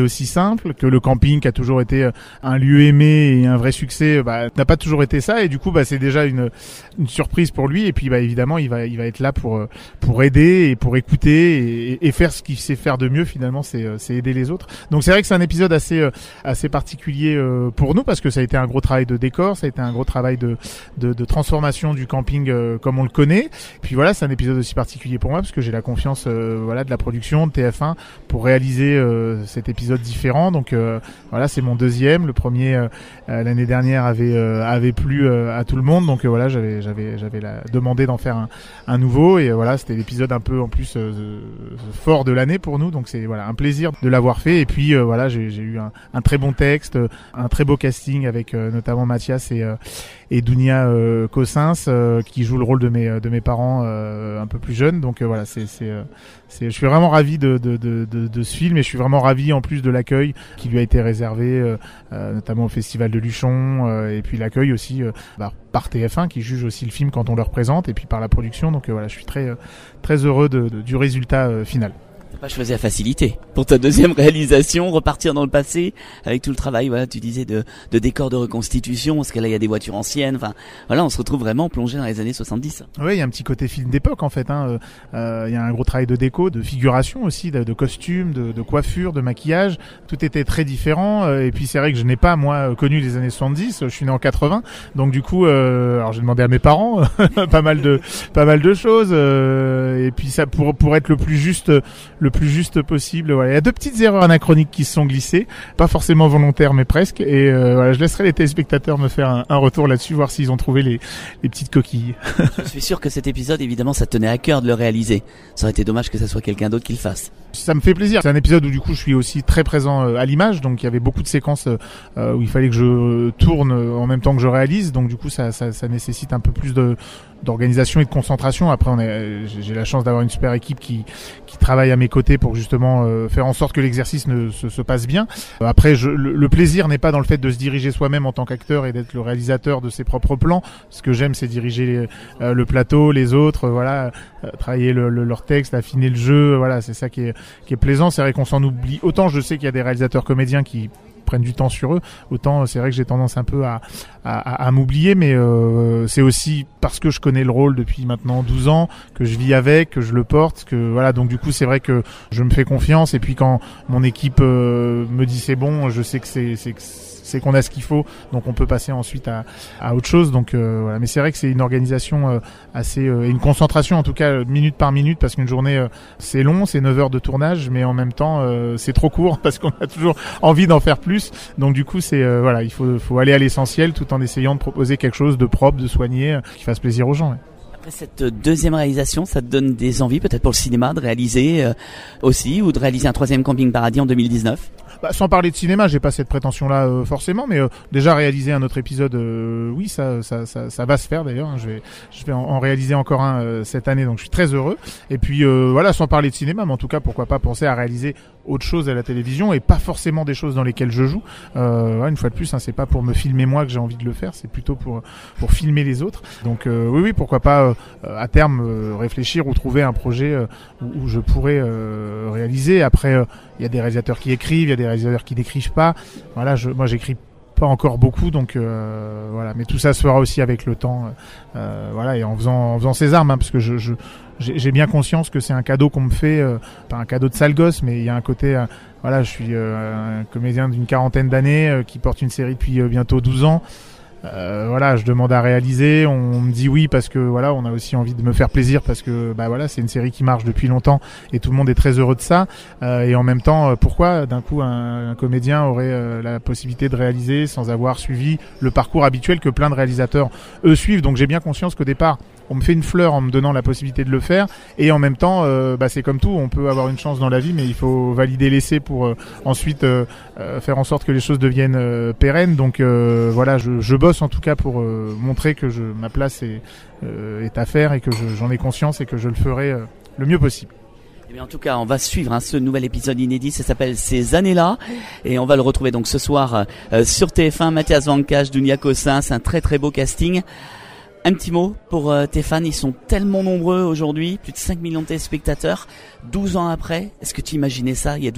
aussi simple, que le camping qui a toujours été un lieu aimé et un vrai succès, bah, n'a pas toujours été ça, et du coup, bah, c'est déjà une, une surprise pour lui, et puis, bah, évidemment, il va, il va être là pour, pour aider et pour écouter et, et faire ce qu'il sait faire de mieux, finalement, c'est, c'est aider les autres. Donc, c'est vrai que c'est un épisode assez, assez particulier pour nous, parce que ça a été un gros travail de décor, ça a été un gros travail de, de, de transformation du camping comme on le connaît. Et puis voilà, c'est un épisode aussi particulier pour moi, parce que j'ai la confiance, euh, voilà, de la production, de T F un, pour réaliser euh, cet épisode différent. Donc euh, voilà, c'est mon deuxième. Le premier euh, l'année dernière avait euh, avait plu euh, à tout le monde, donc euh, voilà, j'avais j'avais j'avais la, demandé d'en faire un, un nouveau, et euh, voilà, c'était l'épisode un peu en plus euh, fort de l'année pour nous, donc c'est voilà un plaisir de l'avoir fait. Et puis euh, voilà, j'ai, j'ai eu un, un très bon texte, un très beau casting avec euh, notamment Mathias et euh, et Dounia euh, Cossins euh, qui joue le rôle de mes de mes parents euh, un peu plus jeunes. Donc euh, voilà, c'est c'est euh, c'est je suis vraiment ravi de de de de, de ce film, et je suis vraiment ravi en plus de l'accueil qui lui a été réservé, euh, euh, notamment au Festival de Luchon, euh, et puis l'accueil aussi euh, bah, par T F un qui juge aussi le film quand on le représente, et puis par la production. Donc euh, voilà, je suis très euh, très heureux de, de, du résultat euh, final. T'as pas choisi la facilité pour ta deuxième réalisation, repartir dans le passé avec tout le travail, voilà, tu disais de, de décor de reconstitution, parce que là il y a des voitures anciennes, enfin voilà, on se retrouve vraiment plongé dans les années soixante-dix. Oui, il y a un petit côté film d'époque en fait, hein. Euh, il y a un gros travail de déco, de figuration aussi, de, de costumes, de, de coiffure, de maquillage, tout était très différent, et puis c'est vrai que je n'ai pas moi connu les années soixante-dix, je suis né en quatre-vingts, donc du coup, euh, alors j'ai demandé à mes parents pas mal de pas mal de choses, euh, et puis ça pour pour être le plus juste le plus juste possible. Voilà, il y a deux petites erreurs anachroniques qui se sont glissées, pas forcément volontaires mais presque, et euh, voilà, je laisserai les téléspectateurs me faire un, un retour là-dessus, voir s'ils ont trouvé les, les petites coquilles. Je suis sûr que cet épisode, évidemment, ça tenait à cœur de le réaliser. Ça aurait été dommage que ça soit quelqu'un d'autre qui le fasse. Ça me fait plaisir. C'est un épisode où du coup je suis aussi très présent euh, à l'image, donc il y avait beaucoup de séquences euh, où il fallait que je tourne en même temps que je réalise, donc du coup ça, ça, ça nécessite un peu plus de d'organisation et de concentration. Après, on est, j'ai la chance d'avoir une super équipe qui qui travaille à mes côtés pour justement euh, faire en sorte que l'exercice ne se, se passe bien. Après, je, le, le plaisir n'est pas dans le fait de se diriger soi-même en tant qu'acteur et d'être le réalisateur de ses propres plans. Ce que j'aime, c'est diriger les, euh, le plateau, les autres, euh, voilà, euh, travailler le, le, leur texte, affiner le jeu. Voilà, c'est ça qui est qui est plaisant. C'est vrai qu'on s'en oublie. Autant je sais qu'il y a des réalisateurs comédiens qui prennent du temps sur eux, autant c'est vrai que j'ai tendance un peu à, à, à, à m'oublier, mais euh, c'est aussi parce que je connais le rôle depuis maintenant douze ans, que je vis avec, que je le porte, que voilà, donc du coup c'est vrai que je me fais confiance, et puis quand mon équipe euh, me dit c'est bon, je sais que c'est, c'est, c'est qu'on a ce qu'il faut, donc on peut passer ensuite à, à autre chose. Donc euh, voilà, mais c'est vrai que c'est une organisation euh, assez euh, et une concentration en tout cas minute par minute, parce qu'une journée euh, c'est long, c'est neuf heures de tournage, mais en même temps euh, c'est trop court parce qu'on a toujours envie d'en faire plus. Donc du coup c'est euh, voilà, il faut faut aller à l'essentiel tout en essayant de proposer quelque chose de propre, de soigné, euh, qui fasse plaisir aux gens. Ouais. Après cette deuxième réalisation, ça te donne des envies peut-être pour le cinéma de réaliser euh, aussi, ou de réaliser un troisième Camping Paradis en deux mille dix-neuf? Bah, sans parler de cinéma, j'ai pas cette prétention-là euh, forcément, mais euh, déjà réaliser un autre épisode, euh, oui, ça, ça, ça, ça va se faire d'ailleurs. Hein, je vais, je vais en, en réaliser encore un euh, cette année, donc je suis très heureux. Et puis euh, voilà, sans parler de cinéma, mais en tout cas, pourquoi pas penser à réaliser autre chose à la télévision et pas forcément des choses dans lesquelles je joue. Euh, ouais, une fois de plus, hein, c'est pas pour me filmer moi que j'ai envie de le faire, c'est plutôt pour pour filmer les autres. Donc euh, oui, oui, pourquoi pas euh, à terme euh, réfléchir ou trouver un projet euh, où, où je pourrais euh, réaliser. Après, il euh, y a des réalisateurs qui écrivent, il y a des réalisateurs qui n'écrivent pas. Voilà, je, moi j'écris pas encore beaucoup, donc euh, voilà. Mais tout ça se fera aussi avec le temps, euh, voilà, et en faisant en faisant ses armes, hein, parce que je, je j'ai, j'ai bien conscience que c'est un cadeau qu'on me fait, euh, pas un cadeau de sale gosse, mais il y a un côté, euh, voilà, je suis euh, un comédien d'une quarantaine d'années euh, qui porte une série depuis euh, bientôt douze ans. Euh, voilà, je demande à réaliser, on me dit oui parce que voilà, on a aussi envie de me faire plaisir parce que bah voilà, c'est une série qui marche depuis longtemps et tout le monde est très heureux de ça. Euh, et en même temps, pourquoi d'un coup un, un comédien aurait euh, la possibilité de réaliser sans avoir suivi le parcours habituel que plein de réalisateurs eux suivent. Donc j'ai bien conscience qu'au départ, on me fait une fleur en me donnant la possibilité de le faire, et en même temps, euh, bah c'est comme tout, on peut avoir une chance dans la vie, mais il faut valider l'essai pour euh, ensuite euh, euh, faire en sorte que les choses deviennent euh, pérennes. Donc euh, voilà, je, je bosse en tout cas pour euh, montrer que je, ma place est, euh, est à faire et que je, j'en ai conscience et que je le ferai euh, le mieux possible. Eh bien, en tout cas, on va suivre hein, ce nouvel épisode inédit, ça s'appelle Ces années-là, et on va le retrouver donc ce soir euh, sur T F un. Mathias Vancache, Dounia Cossins, un très très beau casting. Un petit mot pour euh, tes fans, ils sont tellement nombreux aujourd'hui, plus de cinq millions de téléspectateurs, douze ans après. Est-ce que tu imaginais ça il y a douze ans ?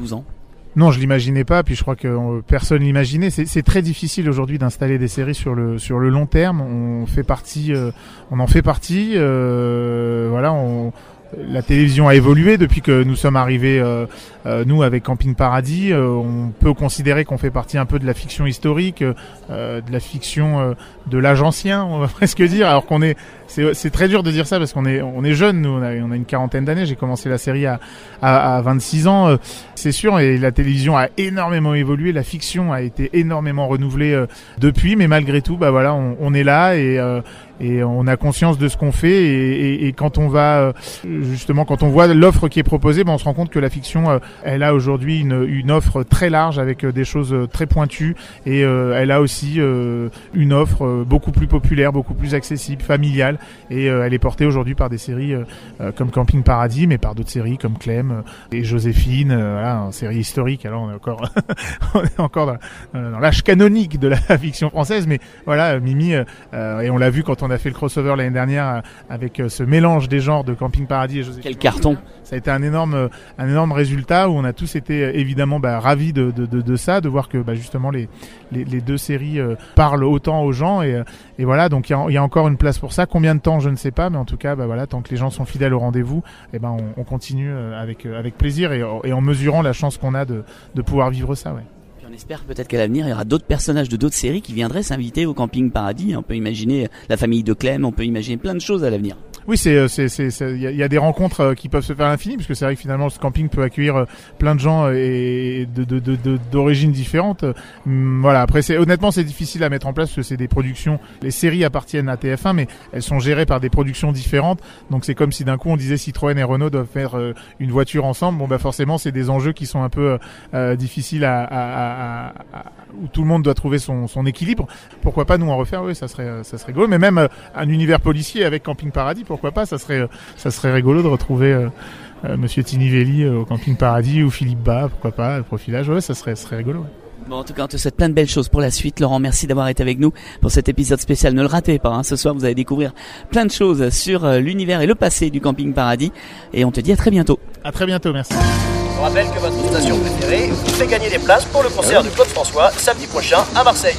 Non, je l'imaginais pas, puis je crois que euh, personne l'imaginait. C'est, c'est très difficile aujourd'hui d'installer des séries sur le sur le long terme. On fait partie, euh, on en fait partie. Euh, voilà, on, la télévision a évolué depuis que nous sommes arrivés, euh, euh, nous avec Camping Paradis. Euh, on peut considérer qu'on fait partie un peu de la fiction historique, euh, de la fiction euh, de l'âge ancien, on va presque dire, alors qu'on est C'est, c'est très dur de dire ça parce qu'on est, on est jeunes, nous, on a, on a une quarantaine d'années. J'ai commencé la série à, à, à vingt-six ans, euh, c'est sûr, et la télévision a énormément évolué, la fiction a été énormément renouvelée euh, depuis, mais malgré tout, bah voilà, on, on est là et, euh, et on a conscience de ce qu'on fait et, et, et quand on va, euh, justement, quand on voit l'offre qui est proposée, bah on se rend compte que la fiction, euh, elle a aujourd'hui une, une offre très large avec euh, des choses euh, très pointues et euh, elle a aussi euh, une offre euh, beaucoup plus populaire, beaucoup plus accessible, familiale. Et euh, elle est portée aujourd'hui par des séries euh, euh, comme Camping Paradis, mais par d'autres séries comme Clem euh, et Joséphine, euh, voilà, une série historique. Alors on est encore, on est encore dans, dans l'âge canonique de la fiction française, mais voilà, Mimi, euh, et on l'a vu quand on a fait le crossover l'année dernière euh, avec euh, ce mélange des genres de Camping Paradis et Joséphine. Quel carton! Ça a été un énorme, un énorme résultat où on a tous été évidemment bah, ravis de, de, de, de ça, de voir que bah, justement les, les, les deux séries euh, parlent autant aux gens et, et voilà, donc il y, y a encore une place pour ça. Combien de temps, je ne sais pas, mais en tout cas, bah, voilà, tant que les gens sont fidèles au rendez-vous, et ben on, on continue avec, avec plaisir et, et en mesurant la chance qu'on a de, de pouvoir vivre ça. Ouais. On espère peut-être qu'à l'avenir, il y aura d'autres personnages de d'autres séries qui viendraient s'inviter au Camping Paradis. On peut imaginer la famille de Clem, on peut imaginer plein de choses à l'avenir. Oui, c'est, c'est, c'est, il y, y a des rencontres qui peuvent se faire à l'infini, puisque c'est vrai que finalement, ce camping peut accueillir plein de gens et de, de, de, de d'origines différentes. Voilà. Après, c'est, honnêtement, c'est difficile à mettre en place parce que c'est des productions. Les séries appartiennent à T F un, mais elles sont gérées par des productions différentes. Donc, c'est comme si d'un coup on disait Citroën et Renault doivent faire une voiture ensemble. Bon, bah forcément, c'est des enjeux qui sont un peu euh, difficiles à, à, à, à, où tout le monde doit trouver son, son équilibre. Pourquoi pas nous en refaire? Oui, ça serait, ça serait rigolo. Mais même un univers policier avec Camping Paradis. Pourquoi pas, ça serait, ça serait rigolo de retrouver euh, euh, Monsieur Tinivelli euh, au Camping Paradis ou Philippe Bas, pourquoi pas, le profilage, ouais, ça serait, ça serait rigolo. Ouais. Bon, en tout cas, on te souhaite plein de belles choses pour la suite. Laurent, merci d'avoir été avec nous pour cet épisode spécial. Ne le ratez pas, hein. Ce soir, vous allez découvrir plein de choses sur euh, l'univers et le passé du Camping Paradis. Et on te dit à très bientôt. À très bientôt, merci. Je vous rappelle que votre station préférée vous fait gagner des places pour le concert de Claude François samedi prochain à Marseille.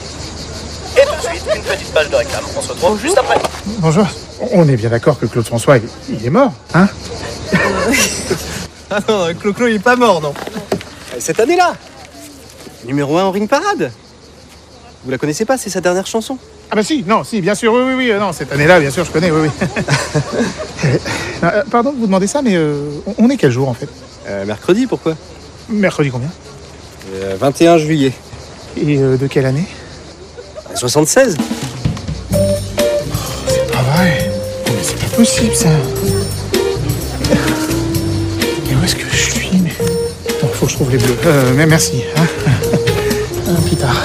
Et tout de suite, une petite page de réclame. On se retrouve Bonjour. juste après. Bonjour. On est bien d'accord que Claude François, il est mort, hein? Ah non, Clo-Clo, il est pas mort, non. Cette année-là, numéro un en Ring Parade. Vous la connaissez pas, c'est sa dernière chanson. Ah bah si, non, si, bien sûr, oui, oui, oui. Non, cette année-là, bien sûr, je connais, oui, oui. euh, pardon de vous demander ça, mais euh, on est quel jour, en fait? euh, Mercredi, pourquoi? Mercredi combien? euh, vingt et un juillet. Et euh, de quelle année? soixante-seize. Oh, c'est pas vrai. Mais c'est pas possible, ça. Mais où est-ce que je suis? Mais... Bon, faut que je trouve les bleus. Euh, mais merci. Hein. Un plus tard.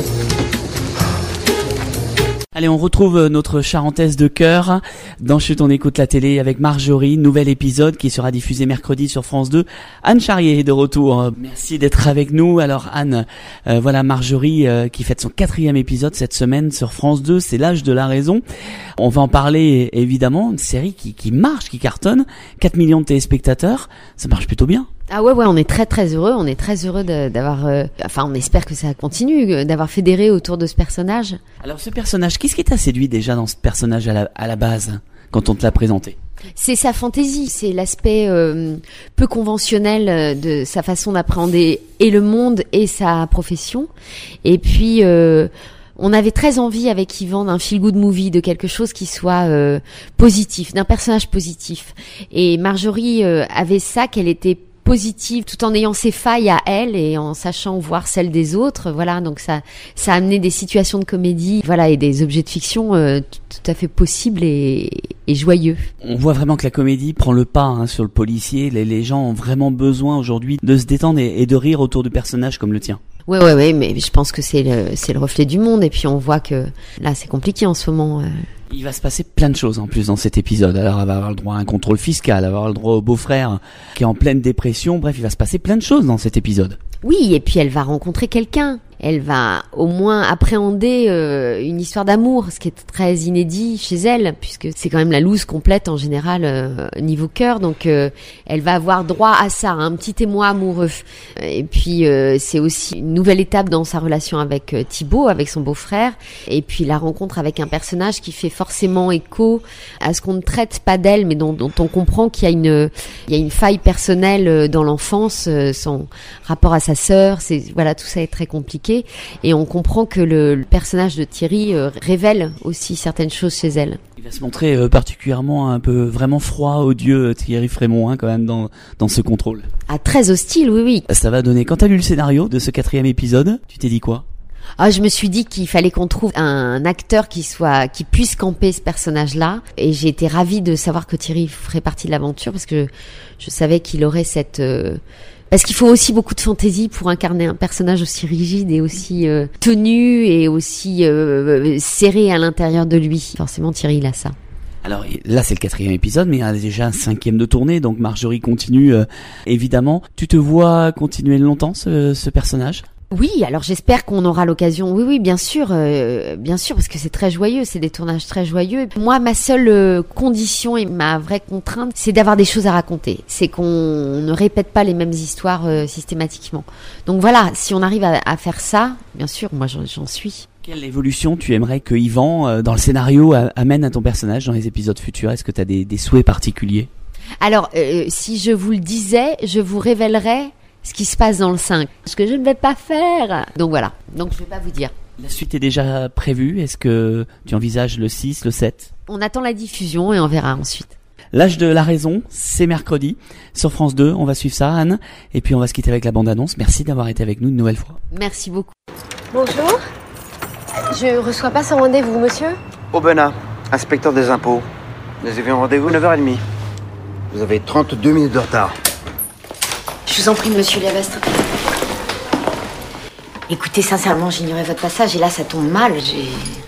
Allez, on retrouve notre charentaise de cœur dans Chut, on écoute la télé avec Marjorie, nouvel épisode qui sera diffusé mercredi sur France deux. Anne Charrier est de retour. Merci d'être avec nous. Alors Anne, euh, voilà Marjorie euh, qui fête son quatrième épisode cette semaine sur France deux. C'est l'âge de la raison. On va en parler évidemment. Une série qui, qui marche, qui cartonne. quatre millions de téléspectateurs. Ça marche plutôt bien. Ah ouais, ouais, on est très très heureux, on est très heureux de, d'avoir, euh, enfin on espère que ça continue, d'avoir fédéré autour de ce personnage. Alors ce personnage, qu'est-ce qui t'a séduit déjà dans ce personnage à la, à la base, quand on te l'a présenté? C'est sa fantaisie, c'est l'aspect euh, peu conventionnel de sa façon d'appréhender et le monde et sa profession. Et puis... Euh, on avait très envie avec Yvan d'un feel-good movie, de quelque chose qui soit euh, positif, d'un personnage positif. Et Marjorie euh, avait ça, qu'elle était positive tout en ayant ses failles à elle et en sachant voir celles des autres. Voilà, donc ça, ça a amené des situations de comédie, voilà, et des objets de fiction euh, tout à fait possibles et, et joyeux. On voit vraiment que la comédie prend le pas hein, sur le policier. Les, les gens ont vraiment besoin aujourd'hui de se détendre et, et de rire autour de personnages comme le tien. Ouais, ouais, ouais, mais je pense que c'est le, c'est le reflet du monde. Et puis on voit que là, c'est compliqué en ce moment. Euh. Il va se passer plein de choses en plus dans cet épisode. Alors, elle va avoir le droit à un contrôle fiscal, elle va avoir le droit au beau-frère qui est en pleine dépression. Bref, il va se passer plein de choses dans cet épisode. Oui, et puis elle va rencontrer quelqu'un. elle va au moins appréhender euh, une histoire d'amour, ce qui est très inédit chez elle, puisque c'est quand même la loose complète en général euh, niveau cœur, donc euh, elle va avoir droit à ça, un petit émoi amoureux. Et puis euh, c'est aussi une nouvelle étape dans sa relation avec euh, Thibaut, avec son beau-frère, et puis la rencontre avec un personnage qui fait forcément écho à ce qu'on ne traite pas d'elle, mais dont, dont on comprend qu'il y a une, il y a une faille personnelle dans l'enfance, euh, son rapport à sa sœur, c'est voilà, tout ça est très compliqué, et on comprend que le, le personnage de Thierry euh, révèle aussi certaines choses chez elle. Il va se montrer euh, particulièrement un peu vraiment froid, odieux, Thierry Frémont, hein, quand même dans dans ce contrôle. Ah, très hostile, oui, oui. Ça va donner. Quand t'as lu le scénario de ce quatrième épisode, tu t'es dit quoi? Ah, je me suis dit qu'il fallait qu'on trouve un acteur qui soit, qui puisse camper ce personnage-là. Et j'ai été ravie de savoir que Thierry ferait partie de l'aventure, parce que je savais qu'il aurait cette, euh... parce qu'il faut aussi beaucoup de fantaisie pour incarner un personnage aussi rigide et aussi euh, tenu et aussi euh, serré à l'intérieur de lui. Forcément, Thierry, il a ça. Alors là, c'est le quatrième épisode, mais il y a déjà un cinquième de tournée, donc Marjorie continue, euh, évidemment. Tu te vois continuer longtemps, ce, ce personnage ? Oui, alors j'espère qu'on aura l'occasion. Oui, oui, bien sûr, euh, bien sûr, parce que c'est très joyeux, c'est des tournages très joyeux. Moi, ma seule euh, condition et ma vraie contrainte, c'est d'avoir des choses à raconter. C'est qu'on ne répète pas les mêmes histoires euh, systématiquement. Donc voilà, si on arrive à, à faire ça, bien sûr, moi j'en, j'en suis. Quelle évolution tu aimerais que Yvan, euh, dans le scénario, a, amène à ton personnage dans les épisodes futurs ? Est-ce que tu as des, des souhaits particuliers ? Alors, euh, si je vous le disais, je vous révélerais ce qui se passe dans le cinq, ce que je ne vais pas faire. Donc voilà, donc je ne vais pas vous dire. La suite est déjà prévue, est-ce que tu envisages le six, le sept ? On attend la diffusion et on verra ensuite. L'âge de la raison, c'est mercredi, sur France deux, on va suivre ça, Anne, et puis on va se quitter avec la bande-annonce. Merci d'avoir été avec nous une nouvelle fois. Merci beaucoup. Bonjour, je reçois pas sans rendez-vous, monsieur ? Aubenas, inspecteur des impôts. Nous avions rendez-vous neuf heures trente. Vous avez trente-deux minutes de retard. Je vous en prie, monsieur Liavestre. Écoutez, sincèrement, j'ignorais votre passage et là, ça tombe mal. J'ai...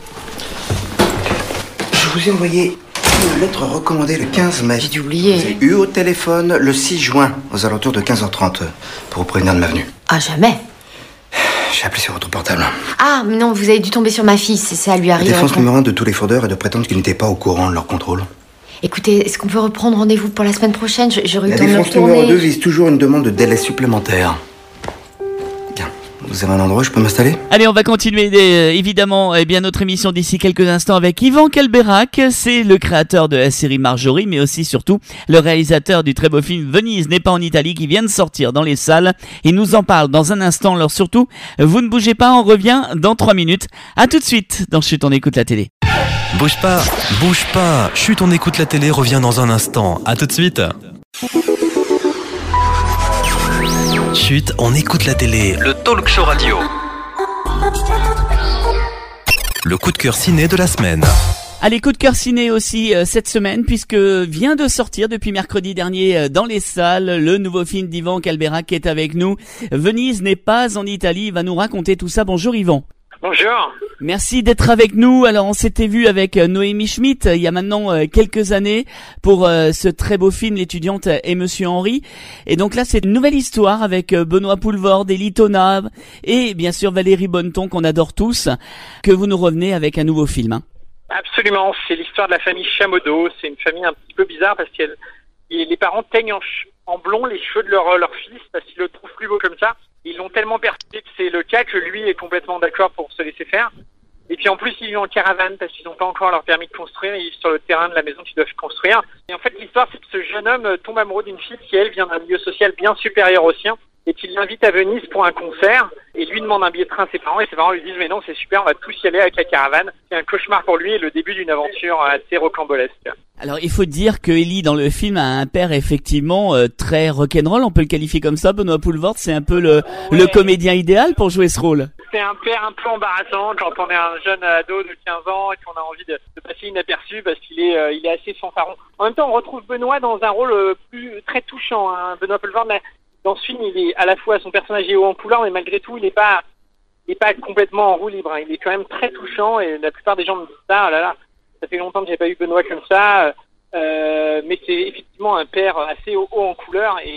Je vous ai envoyé une lettre recommandée le quinze mai. J'ai dû oublier. J'ai eu au téléphone le six juin, aux alentours de quinze heures trente, pour vous prévenir de ma venue. Ah, jamais. J'ai appelé sur votre portable. Ah, mais non, vous avez dû tomber sur ma fille, c'est ça, lui arrive. La défense numéro un de tous les fraudeurs est de prétendre qu'ils n'étaient pas au courant de leur contrôle. Écoutez, est-ce qu'on peut reprendre rendez-vous pour la semaine prochaine ? J'aurais eu le temps de me retourner. La défense numéro deux vise toujours une demande de délai supplémentaire. Bien, vous avez un endroit où je peux m'installer ? Allez, on va continuer euh, évidemment eh bien notre émission d'ici quelques instants avec Yvan Calbeyrac. C'est le créateur de la série Marjorie, mais aussi surtout le réalisateur du très beau film Venise n'est pas en Italie, qui vient de sortir dans les salles. Il nous en parle dans un instant. Alors surtout, vous ne bougez pas, on revient dans trois minutes. À tout de suite dans Chut, on écoute la télé. Bouge pas, bouge pas. Chut, on écoute la télé, revient dans un instant. À tout de suite. Chut, on écoute la télé. Le talk show radio. Le coup de cœur ciné de la semaine. Allez, coup de cœur ciné aussi euh, cette semaine, puisque vient de sortir depuis mercredi dernier euh, dans les salles le nouveau film d'Yvan Calbeyrac qui est avec nous. Venise n'est pas en Italie. Il va nous raconter tout ça. Bonjour Yvan. Bonjour. Merci d'être avec nous. Alors on s'était vu avec Noémie Schmidt il y a maintenant quelques années pour ce très beau film L'étudiante et Monsieur Henri. Et donc là c'est une nouvelle histoire avec Benoît Poelvoorde, Élie Tonnat et bien sûr Valérie Bonneton qu'on adore tous, que vous nous revenez avec un nouveau film. Hein. Absolument, c'est l'histoire de la famille Chamodo. C'est une famille un petit peu bizarre parce que les parents teignent en, en blond les cheveux de leur, leur fils parce qu'ils le trouvent plus beau comme ça. Ils l'ont tellement persuadé que c'est le cas que lui est complètement d'accord pour se laisser faire. Et puis en plus, ils vivent en caravane parce qu'ils n'ont pas encore leur permis de construire. Ils vivent sur le terrain de la maison qu'ils doivent construire. Et en fait, l'histoire, c'est que ce jeune homme tombe amoureux d'une fille qui, elle, vient d'un milieu social bien supérieur au sien et qui l'invite à Venise pour un concert et lui demande un billet de train à ses parents et ses parents lui disent « Mais non, c'est super, on va tous y aller avec la caravane. » C'est un cauchemar pour lui et le début d'une aventure assez rocambolesque. Alors il faut dire que Élie dans le film a un père effectivement euh, très rock'n'roll, on peut le qualifier comme ça. Benoît Poelvoorde, c'est un peu le, ouais. le comédien idéal pour jouer ce rôle. C'est un père un peu embarrassant quand on est un jeune ado de quinze ans et qu'on a envie de, de passer inaperçu parce qu'il est, euh, il est assez fanfaron. En même temps, on retrouve Benoît dans un rôle euh, plus très touchant. Hein. Benoît Poelvoorde, dans ce film, il est à la fois son personnage est haut en couleur, mais malgré tout, il n'est pas, il est pas complètement en roue libre. Hein. Il est quand même très touchant et la plupart des gens me disent ça. Oh là là, ça fait longtemps que j'ai pas eu Benoît comme ça. Euh, mais c'est effectivement un père assez haut, haut en couleur et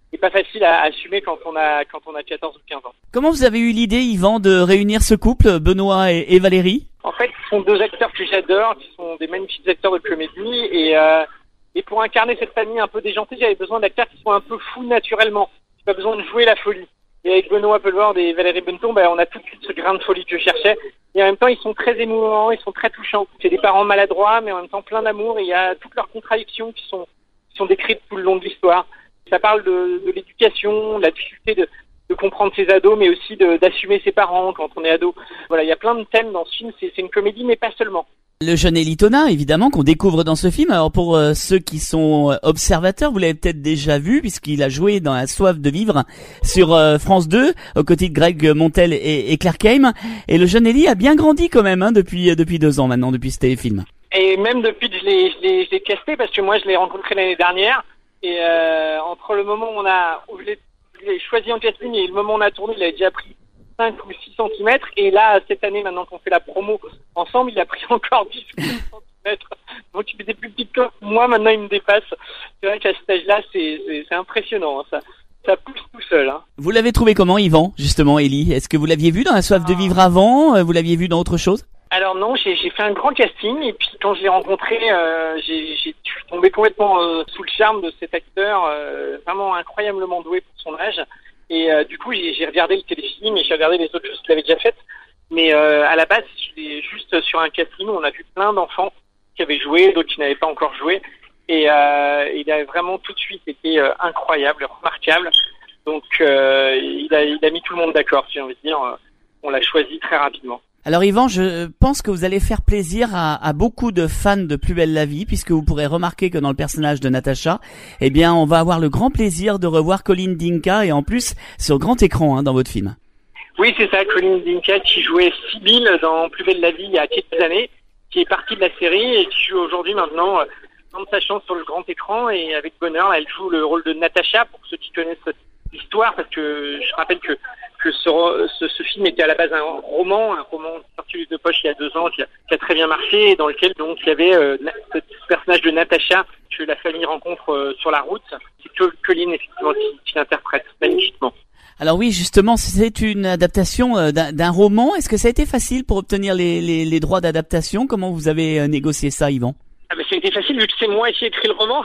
est pas facile à assumer quand on a quand on a quatorze ou quinze ans. Comment vous avez eu l'idée, Yvan, de réunir ce couple, Benoît et, et Valérie? En fait, ce sont deux acteurs que j'adore, qui sont des magnifiques acteurs de comédie, et euh, et pour incarner cette famille un peu déjantée, j'avais besoin d'acteurs qui sont un peu fous naturellement. J'ai pas besoin de jouer la folie. Et avec Benoît Poelvoorde et Valérie Bonneton, ben, on a tout de suite ce grain de folie que je cherchais. Et en même temps, ils sont très émouvants, ils sont très touchants. C'est des parents maladroits, mais en même temps plein d'amour. Et il y a toutes leurs contradictions qui sont, qui sont décrites tout le long de l'histoire. Ça parle de, de l'éducation, de la difficulté de, de comprendre ses ados, mais aussi de, d'assumer ses parents quand on est ado. Voilà, il y a plein de thèmes dans ce film. C'est, c'est une comédie, mais pas seulement. Le jeune Élie Tonat, évidemment, qu'on découvre dans ce film. Alors pour euh, ceux qui sont euh, observateurs, vous l'avez peut-être déjà vu puisqu'il a joué dans La Soif de vivre sur euh, France deux aux côtés de Greg Montel et, et Claire Kaim. Et le jeune Élie a bien grandi quand même hein, depuis euh, depuis deux ans maintenant, depuis ce téléfilm. Et même depuis que je l'ai je l'ai, je l'ai casté, parce que moi je l'ai rencontré l'année dernière. Et euh, entre le moment où on a où je l'ai, je l'ai choisi en casting et le moment où on a tourné, il a déjà pris cinq ou six centimètres, et là, cette année, maintenant qu'on fait la promo ensemble, il a pris encore dix centimètres. Donc, il était plus petit que moi, maintenant, il me dépasse. C'est vrai qu'à cet âge-là, c'est, c'est, c'est impressionnant, hein, ça. Ça pousse tout seul, hein. Vous l'avez trouvé comment, Yvan, justement, Élie? Est-ce que vous l'aviez vu dans La Soif de vivre avant? Vous l'aviez vu dans autre chose? Alors non, j'ai, j'ai fait un grand casting, et puis quand je l'ai rencontré, euh, j'ai, j'ai, je suis tombé complètement euh, sous le charme de cet acteur, euh, vraiment incroyablement doué pour son âge. Et euh, du coup, j'ai, j'ai regardé le téléfilm et j'ai regardé les autres choses qu'il avait déjà faites. Mais euh, à la base, je l'ai juste sur un casting où on a vu plein d'enfants qui avaient joué, d'autres qui n'avaient pas encore joué. Et euh, il a vraiment tout de suite été euh, incroyable, remarquable. Donc, euh, il, a, il a mis tout le monde d'accord, si j'ai envie de dire. On l'a choisi très rapidement. Alors Yvan, je pense que vous allez faire plaisir à, à beaucoup de fans de Plus belle la vie, puisque vous pourrez remarquer que dans le personnage de Natacha, eh bien, on va avoir le grand plaisir de revoir Colin Dinka, et en plus sur grand écran hein, dans votre film. Oui, c'est ça, Colin Dinka qui jouait Sibylle dans Plus belle la vie il y a quelques années, qui est partie de la série et qui joue aujourd'hui maintenant euh, tente sa chance sur le grand écran, et avec bonheur, elle joue le rôle de Natacha, pour ceux qui connaissent l'histoire, parce que je rappelle que que ce, ce, ce film était à la base un roman, un roman sorti de poche il y a deux ans, qui a, qui a très bien marché, et dans lequel donc il y avait euh, ce personnage de Natacha que la famille rencontre euh, sur la route. C'est que Colin effectivement qui, qui l'interprète magnifiquement. Alors oui, justement, c'est une adaptation euh, d'un, d'un roman. Est-ce que ça a été facile pour obtenir les, les, les droits d'adaptation? Comment vous avez euh, négocié ça, Yvan? Ah ben, ça a été facile vu que c'est moi qui ai écrit le roman.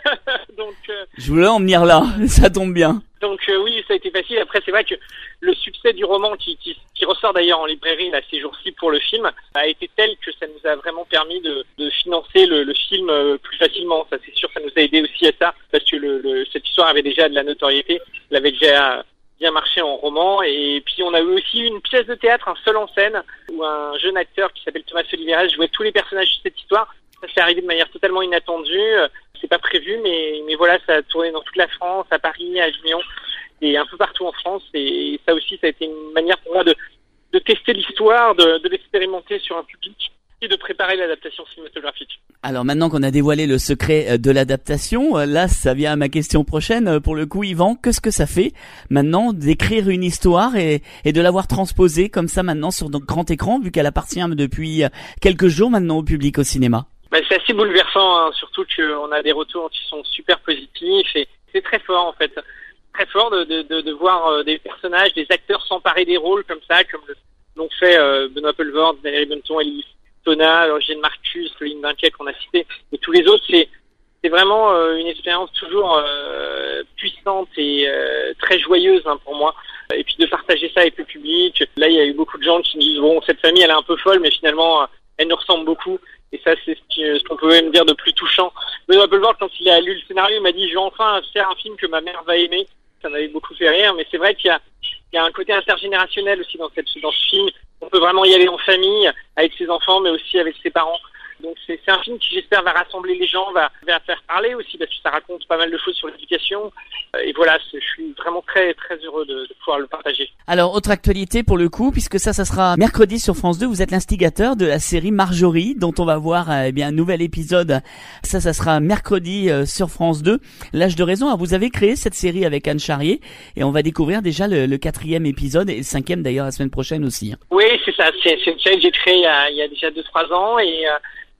Donc, euh... je voulais en venir là, ça tombe bien. Donc euh, oui, ça a été facile. Après, c'est vrai que le succès du roman, qui, qui, qui ressort d'ailleurs en librairie là ces jours-ci pour le film, a été tel que ça nous a vraiment permis de, de financer le, le film euh, plus facilement. Ça, c'est sûr, ça nous a aidé aussi à ça, parce que le, le, cette histoire avait déjà de la notoriété, elle avait déjà bien marché en roman. Et puis on a eu aussi une pièce de théâtre, un seul en scène, où un jeune acteur qui s'appelle Thomas Oliveres jouait tous les personnages de cette histoire. Ça s'est arrivé de manière totalement inattendue. C'est pas prévu, mais, mais voilà, ça a tourné dans toute la France, à Paris, à Avignon, et un peu partout en France. Et ça aussi, ça a été une manière pour moi de, de tester l'histoire, de, de l'expérimenter sur un public et de préparer l'adaptation cinématographique. Alors maintenant qu'on a dévoilé le secret de l'adaptation, là, ça vient à ma question prochaine. Pour le coup, Yvan, qu'est-ce que ça fait maintenant d'écrire une histoire et, et de l'avoir transposée comme ça maintenant sur notre grand écran, vu qu'elle appartient depuis quelques jours maintenant au public au cinéma? Bah, c'est assez bouleversant, hein, surtout qu'on a des retours qui sont super positifs, et c'est très fort en fait, très fort de, de, de, de voir euh, des personnages, des acteurs s'emparer des rôles comme ça, comme l'ont fait euh, Benoît Poelvoorde, Valérie Bonneton, Élie Tonat, Eugène Marcus, Colin Dinka qu'on a cité, et tous les autres. C'est, c'est vraiment euh, une expérience toujours euh, puissante et euh, très joyeuse hein, pour moi. Et puis de partager ça avec le public. Là, il y a eu beaucoup de gens qui me disent bon, cette famille, elle est un peu folle, mais finalement, elle nous ressemble beaucoup. Et ça, c'est ce qu'on peut même dire de plus touchant. Benoît Poelvoorde, quand il a lu le scénario, il m'a dit « Je vais enfin faire un film que ma mère va aimer ». Ça m'avait beaucoup fait rire, mais c'est vrai qu'il y a, il y a un côté intergénérationnel aussi dans, cette, dans ce film. On peut vraiment y aller en famille, avec ses enfants, mais aussi avec ses parents. Donc c'est, c'est un film qui, j'espère, va rassembler les gens, va, va faire parler aussi, parce que ça raconte pas mal de choses sur l'éducation. Et voilà, je suis vraiment très très heureux de, de pouvoir le partager. Alors, autre actualité pour le coup, puisque ça, ça sera mercredi sur France deux. Vous êtes l'instigateur de la série Marjorie, dont on va voir eh bien un nouvel épisode. Ça, ça sera mercredi euh, sur France deux. L'âge de raison. Alors, vous avez créé cette série avec Anne Charrier, et on va découvrir déjà le, le quatrième épisode et le cinquième d'ailleurs la semaine prochaine aussi. Oui, c'est ça. C'est, c'est une série que j'ai créée il y a, il y a déjà deux trois ans, et euh,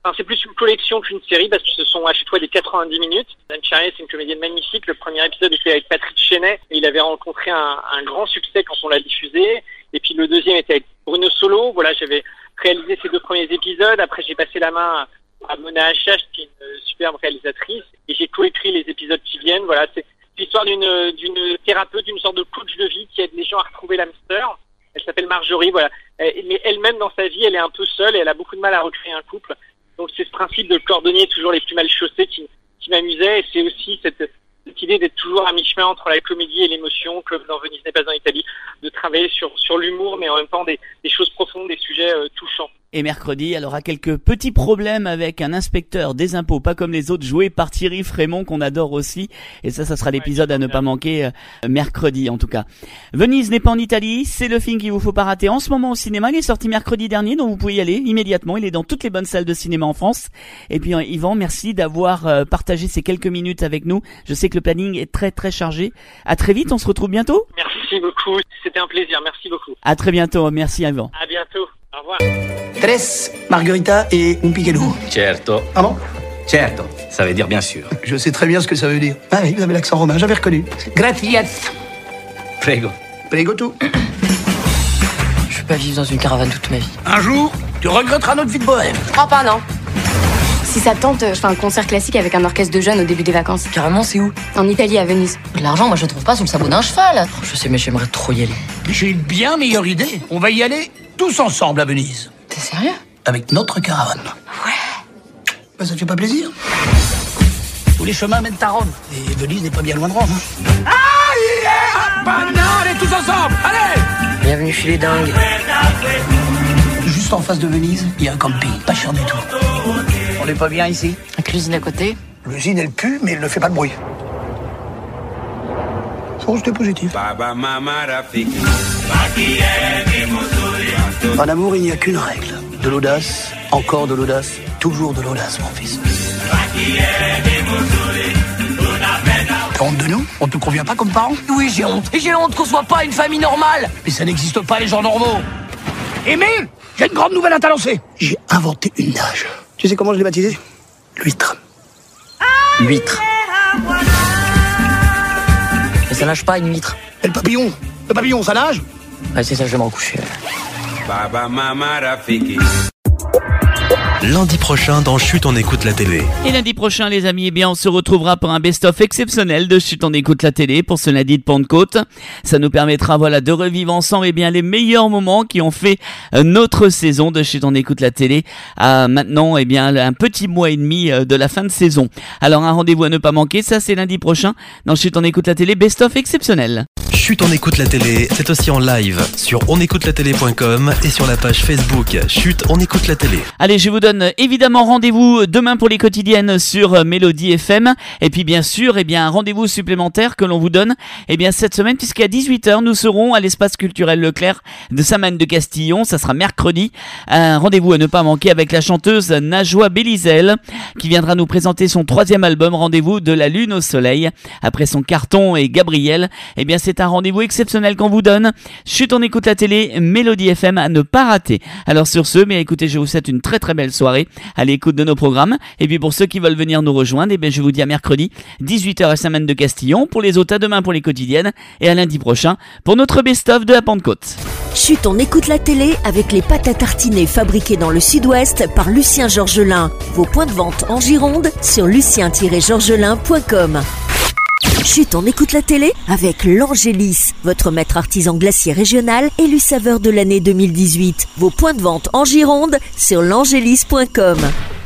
Enfin, c'est plus une collection qu'une série parce que ce sont à chaque fois des quatre-vingt-dix minutes. Anne Charrier, c'est une comédienne magnifique. Le premier épisode était avec Patrick Chenet et il avait rencontré un, un grand succès quand on l'a diffusé. Et puis le deuxième était avec Bruno Solo. Voilà, j'avais réalisé ces deux premiers épisodes. Après, j'ai passé la main à Mona Achache, qui est une superbe réalisatrice, et j'ai coécrit les épisodes qui viennent. Voilà, c'est l'histoire d'une d'une thérapeute, d'une sorte de coach de vie qui aide les gens à retrouver l'âme sœur. Elle s'appelle Marjorie, voilà. Mais elle-même, dans sa vie, elle est un peu seule et elle a beaucoup de mal à recréer un couple. Donc c'est ce principe de cordonnier toujours les plus mal chaussés qui, qui m'amusait. Et c'est aussi cette, cette idée d'être toujours à mi-chemin entre la comédie et l'émotion, comme dans Venise n'est pas en Italie, de travailler sur, sur l'humour, mais en même temps des, des choses profondes, des sujets euh, touchants. Et mercredi, elle aura quelques petits problèmes avec un inspecteur des impôts, pas comme les autres, joué par Thierry Frémont, qu'on adore aussi. Et ça, ça sera l'épisode à ne pas manquer, euh, mercredi en tout cas. Venise n'est pas en Italie, c'est le film qu'il vous faut pas rater en ce moment au cinéma. Il est sorti mercredi dernier, donc vous pouvez y aller immédiatement. Il est dans toutes les bonnes salles de cinéma en France. Et puis euh, Yvan, merci d'avoir euh, partagé ces quelques minutes avec nous. Je sais que le planning est très très chargé. À très vite, on se retrouve bientôt. Merci beaucoup, c'était un plaisir, merci beaucoup. À très bientôt, merci Yvan. À bientôt, au revoir. Tres margarita et un piquelo. Certo. Ah bon? Certo, ça veut dire bien sûr. Je sais très bien ce que ça veut dire. Ah oui, vous avez l'accent romain, j'avais reconnu. Gracias. Prego. Prego tout. Je peux pas vivre dans une caravane toute ma vie. Un jour, tu regretteras notre vie de bohème. Je crois pas, non. Si ça tente, je fais un concert classique avec un orchestre de jeunes au début des vacances. Carrément, c'est où? En Italie, à Venise. De l'argent, moi je le trouve pas sous le sabot d'un cheval. Je sais, mais j'aimerais trop y aller. J'ai une bien meilleure idée. On va y aller tous ensemble à Venise. T'es sérieux? Avec notre caravane. Ouais. Bah, ça te fait pas plaisir? Tous les chemins mènent à Rome. Et Venise n'est pas bien loin de Rome. Hein. Ah, yeah! Bah non, allez tous ensemble, allez! Bienvenue chez les dingues. Juste en face de Venise, il y a un camping, pas cher du tout. On n'est pas bien ici? La cuisine à côté? L'usine, elle pue, mais elle ne fait pas de bruit. Faut rester positif. En amour, il n'y a qu'une règle. De l'audace, encore de l'audace, toujours de l'audace, mon fils. T'as honte de nous? On te convient pas comme parents? Oui, j'ai honte. Et j'ai honte qu'on soit pas une famille normale. Mais ça n'existe pas, les gens normaux. Émile, j'ai une grande nouvelle à t'annoncer. J'ai inventé une nage. Tu sais comment je l'ai baptisée? L'huître. L'huître. Mais ça nage pas, une huître. Et le papillon? Le papillon, ça nage? Ouais, c'est ça, je vais me recoucher. Lundi prochain dans Chut, on écoute la télé. Et lundi prochain, les amis, eh bien, on se retrouvera pour un best-of exceptionnel de Chut, on écoute la télé pour ce lundi de Pentecôte. Ça nous permettra, voilà, de revivre ensemble, eh bien, les meilleurs moments qui ont fait notre saison de Chut, on écoute la télé à maintenant, eh bien, un petit mois et demi de la fin de saison. Alors, un rendez-vous à ne pas manquer, ça, c'est lundi prochain dans Chut, on écoute la télé, best-of exceptionnel. Chut, on écoute la télé, c'est aussi en live sur on écoute la télé point com et sur la page Facebook Chut, on écoute la télé. Allez, je vous donne évidemment rendez-vous demain pour les quotidiennes sur Mélodie F M. Et puis bien sûr, eh bien, un rendez-vous supplémentaire que l'on vous donne eh bien, cette semaine, puisqu'à dix-huit heures, nous serons à l'espace culturel Leclerc de Sainte-Maine de Castillon. Ça sera mercredi. Un rendez-vous à ne pas manquer avec la chanteuse Najwa Bélizel qui viendra nous présenter son troisième album, Rendez-vous de la Lune au Soleil. Après son carton et Gabriel, eh bien, c'est un rendez-vous exceptionnel qu'on vous donne. Chut, on écoute la télé, Mélodie F M à ne pas rater. Alors sur ce, mais écoutez, je vous souhaite une très très belle soirée à l'écoute de nos programmes. Et puis pour ceux qui veulent venir nous rejoindre, eh bien, je vous dis à mercredi, dix-huit heures à Sainte-Maine de Castillon. Pour les autres, à demain pour les quotidiennes. Et à lundi prochain pour notre best-of de la Pentecôte. Chut, on écoute la télé avec les pâtes à tartiner fabriquées dans le sud-ouest par Lucien Georgelin. Vos points de vente en Gironde sur lucien tiret georgelin point com. Chut, on écoute la télé avec l'Angélis, votre maître artisan glacier régional élu saveur de l'année deux mille dix-huit. Vos points de vente en Gironde sur l'angélis point com.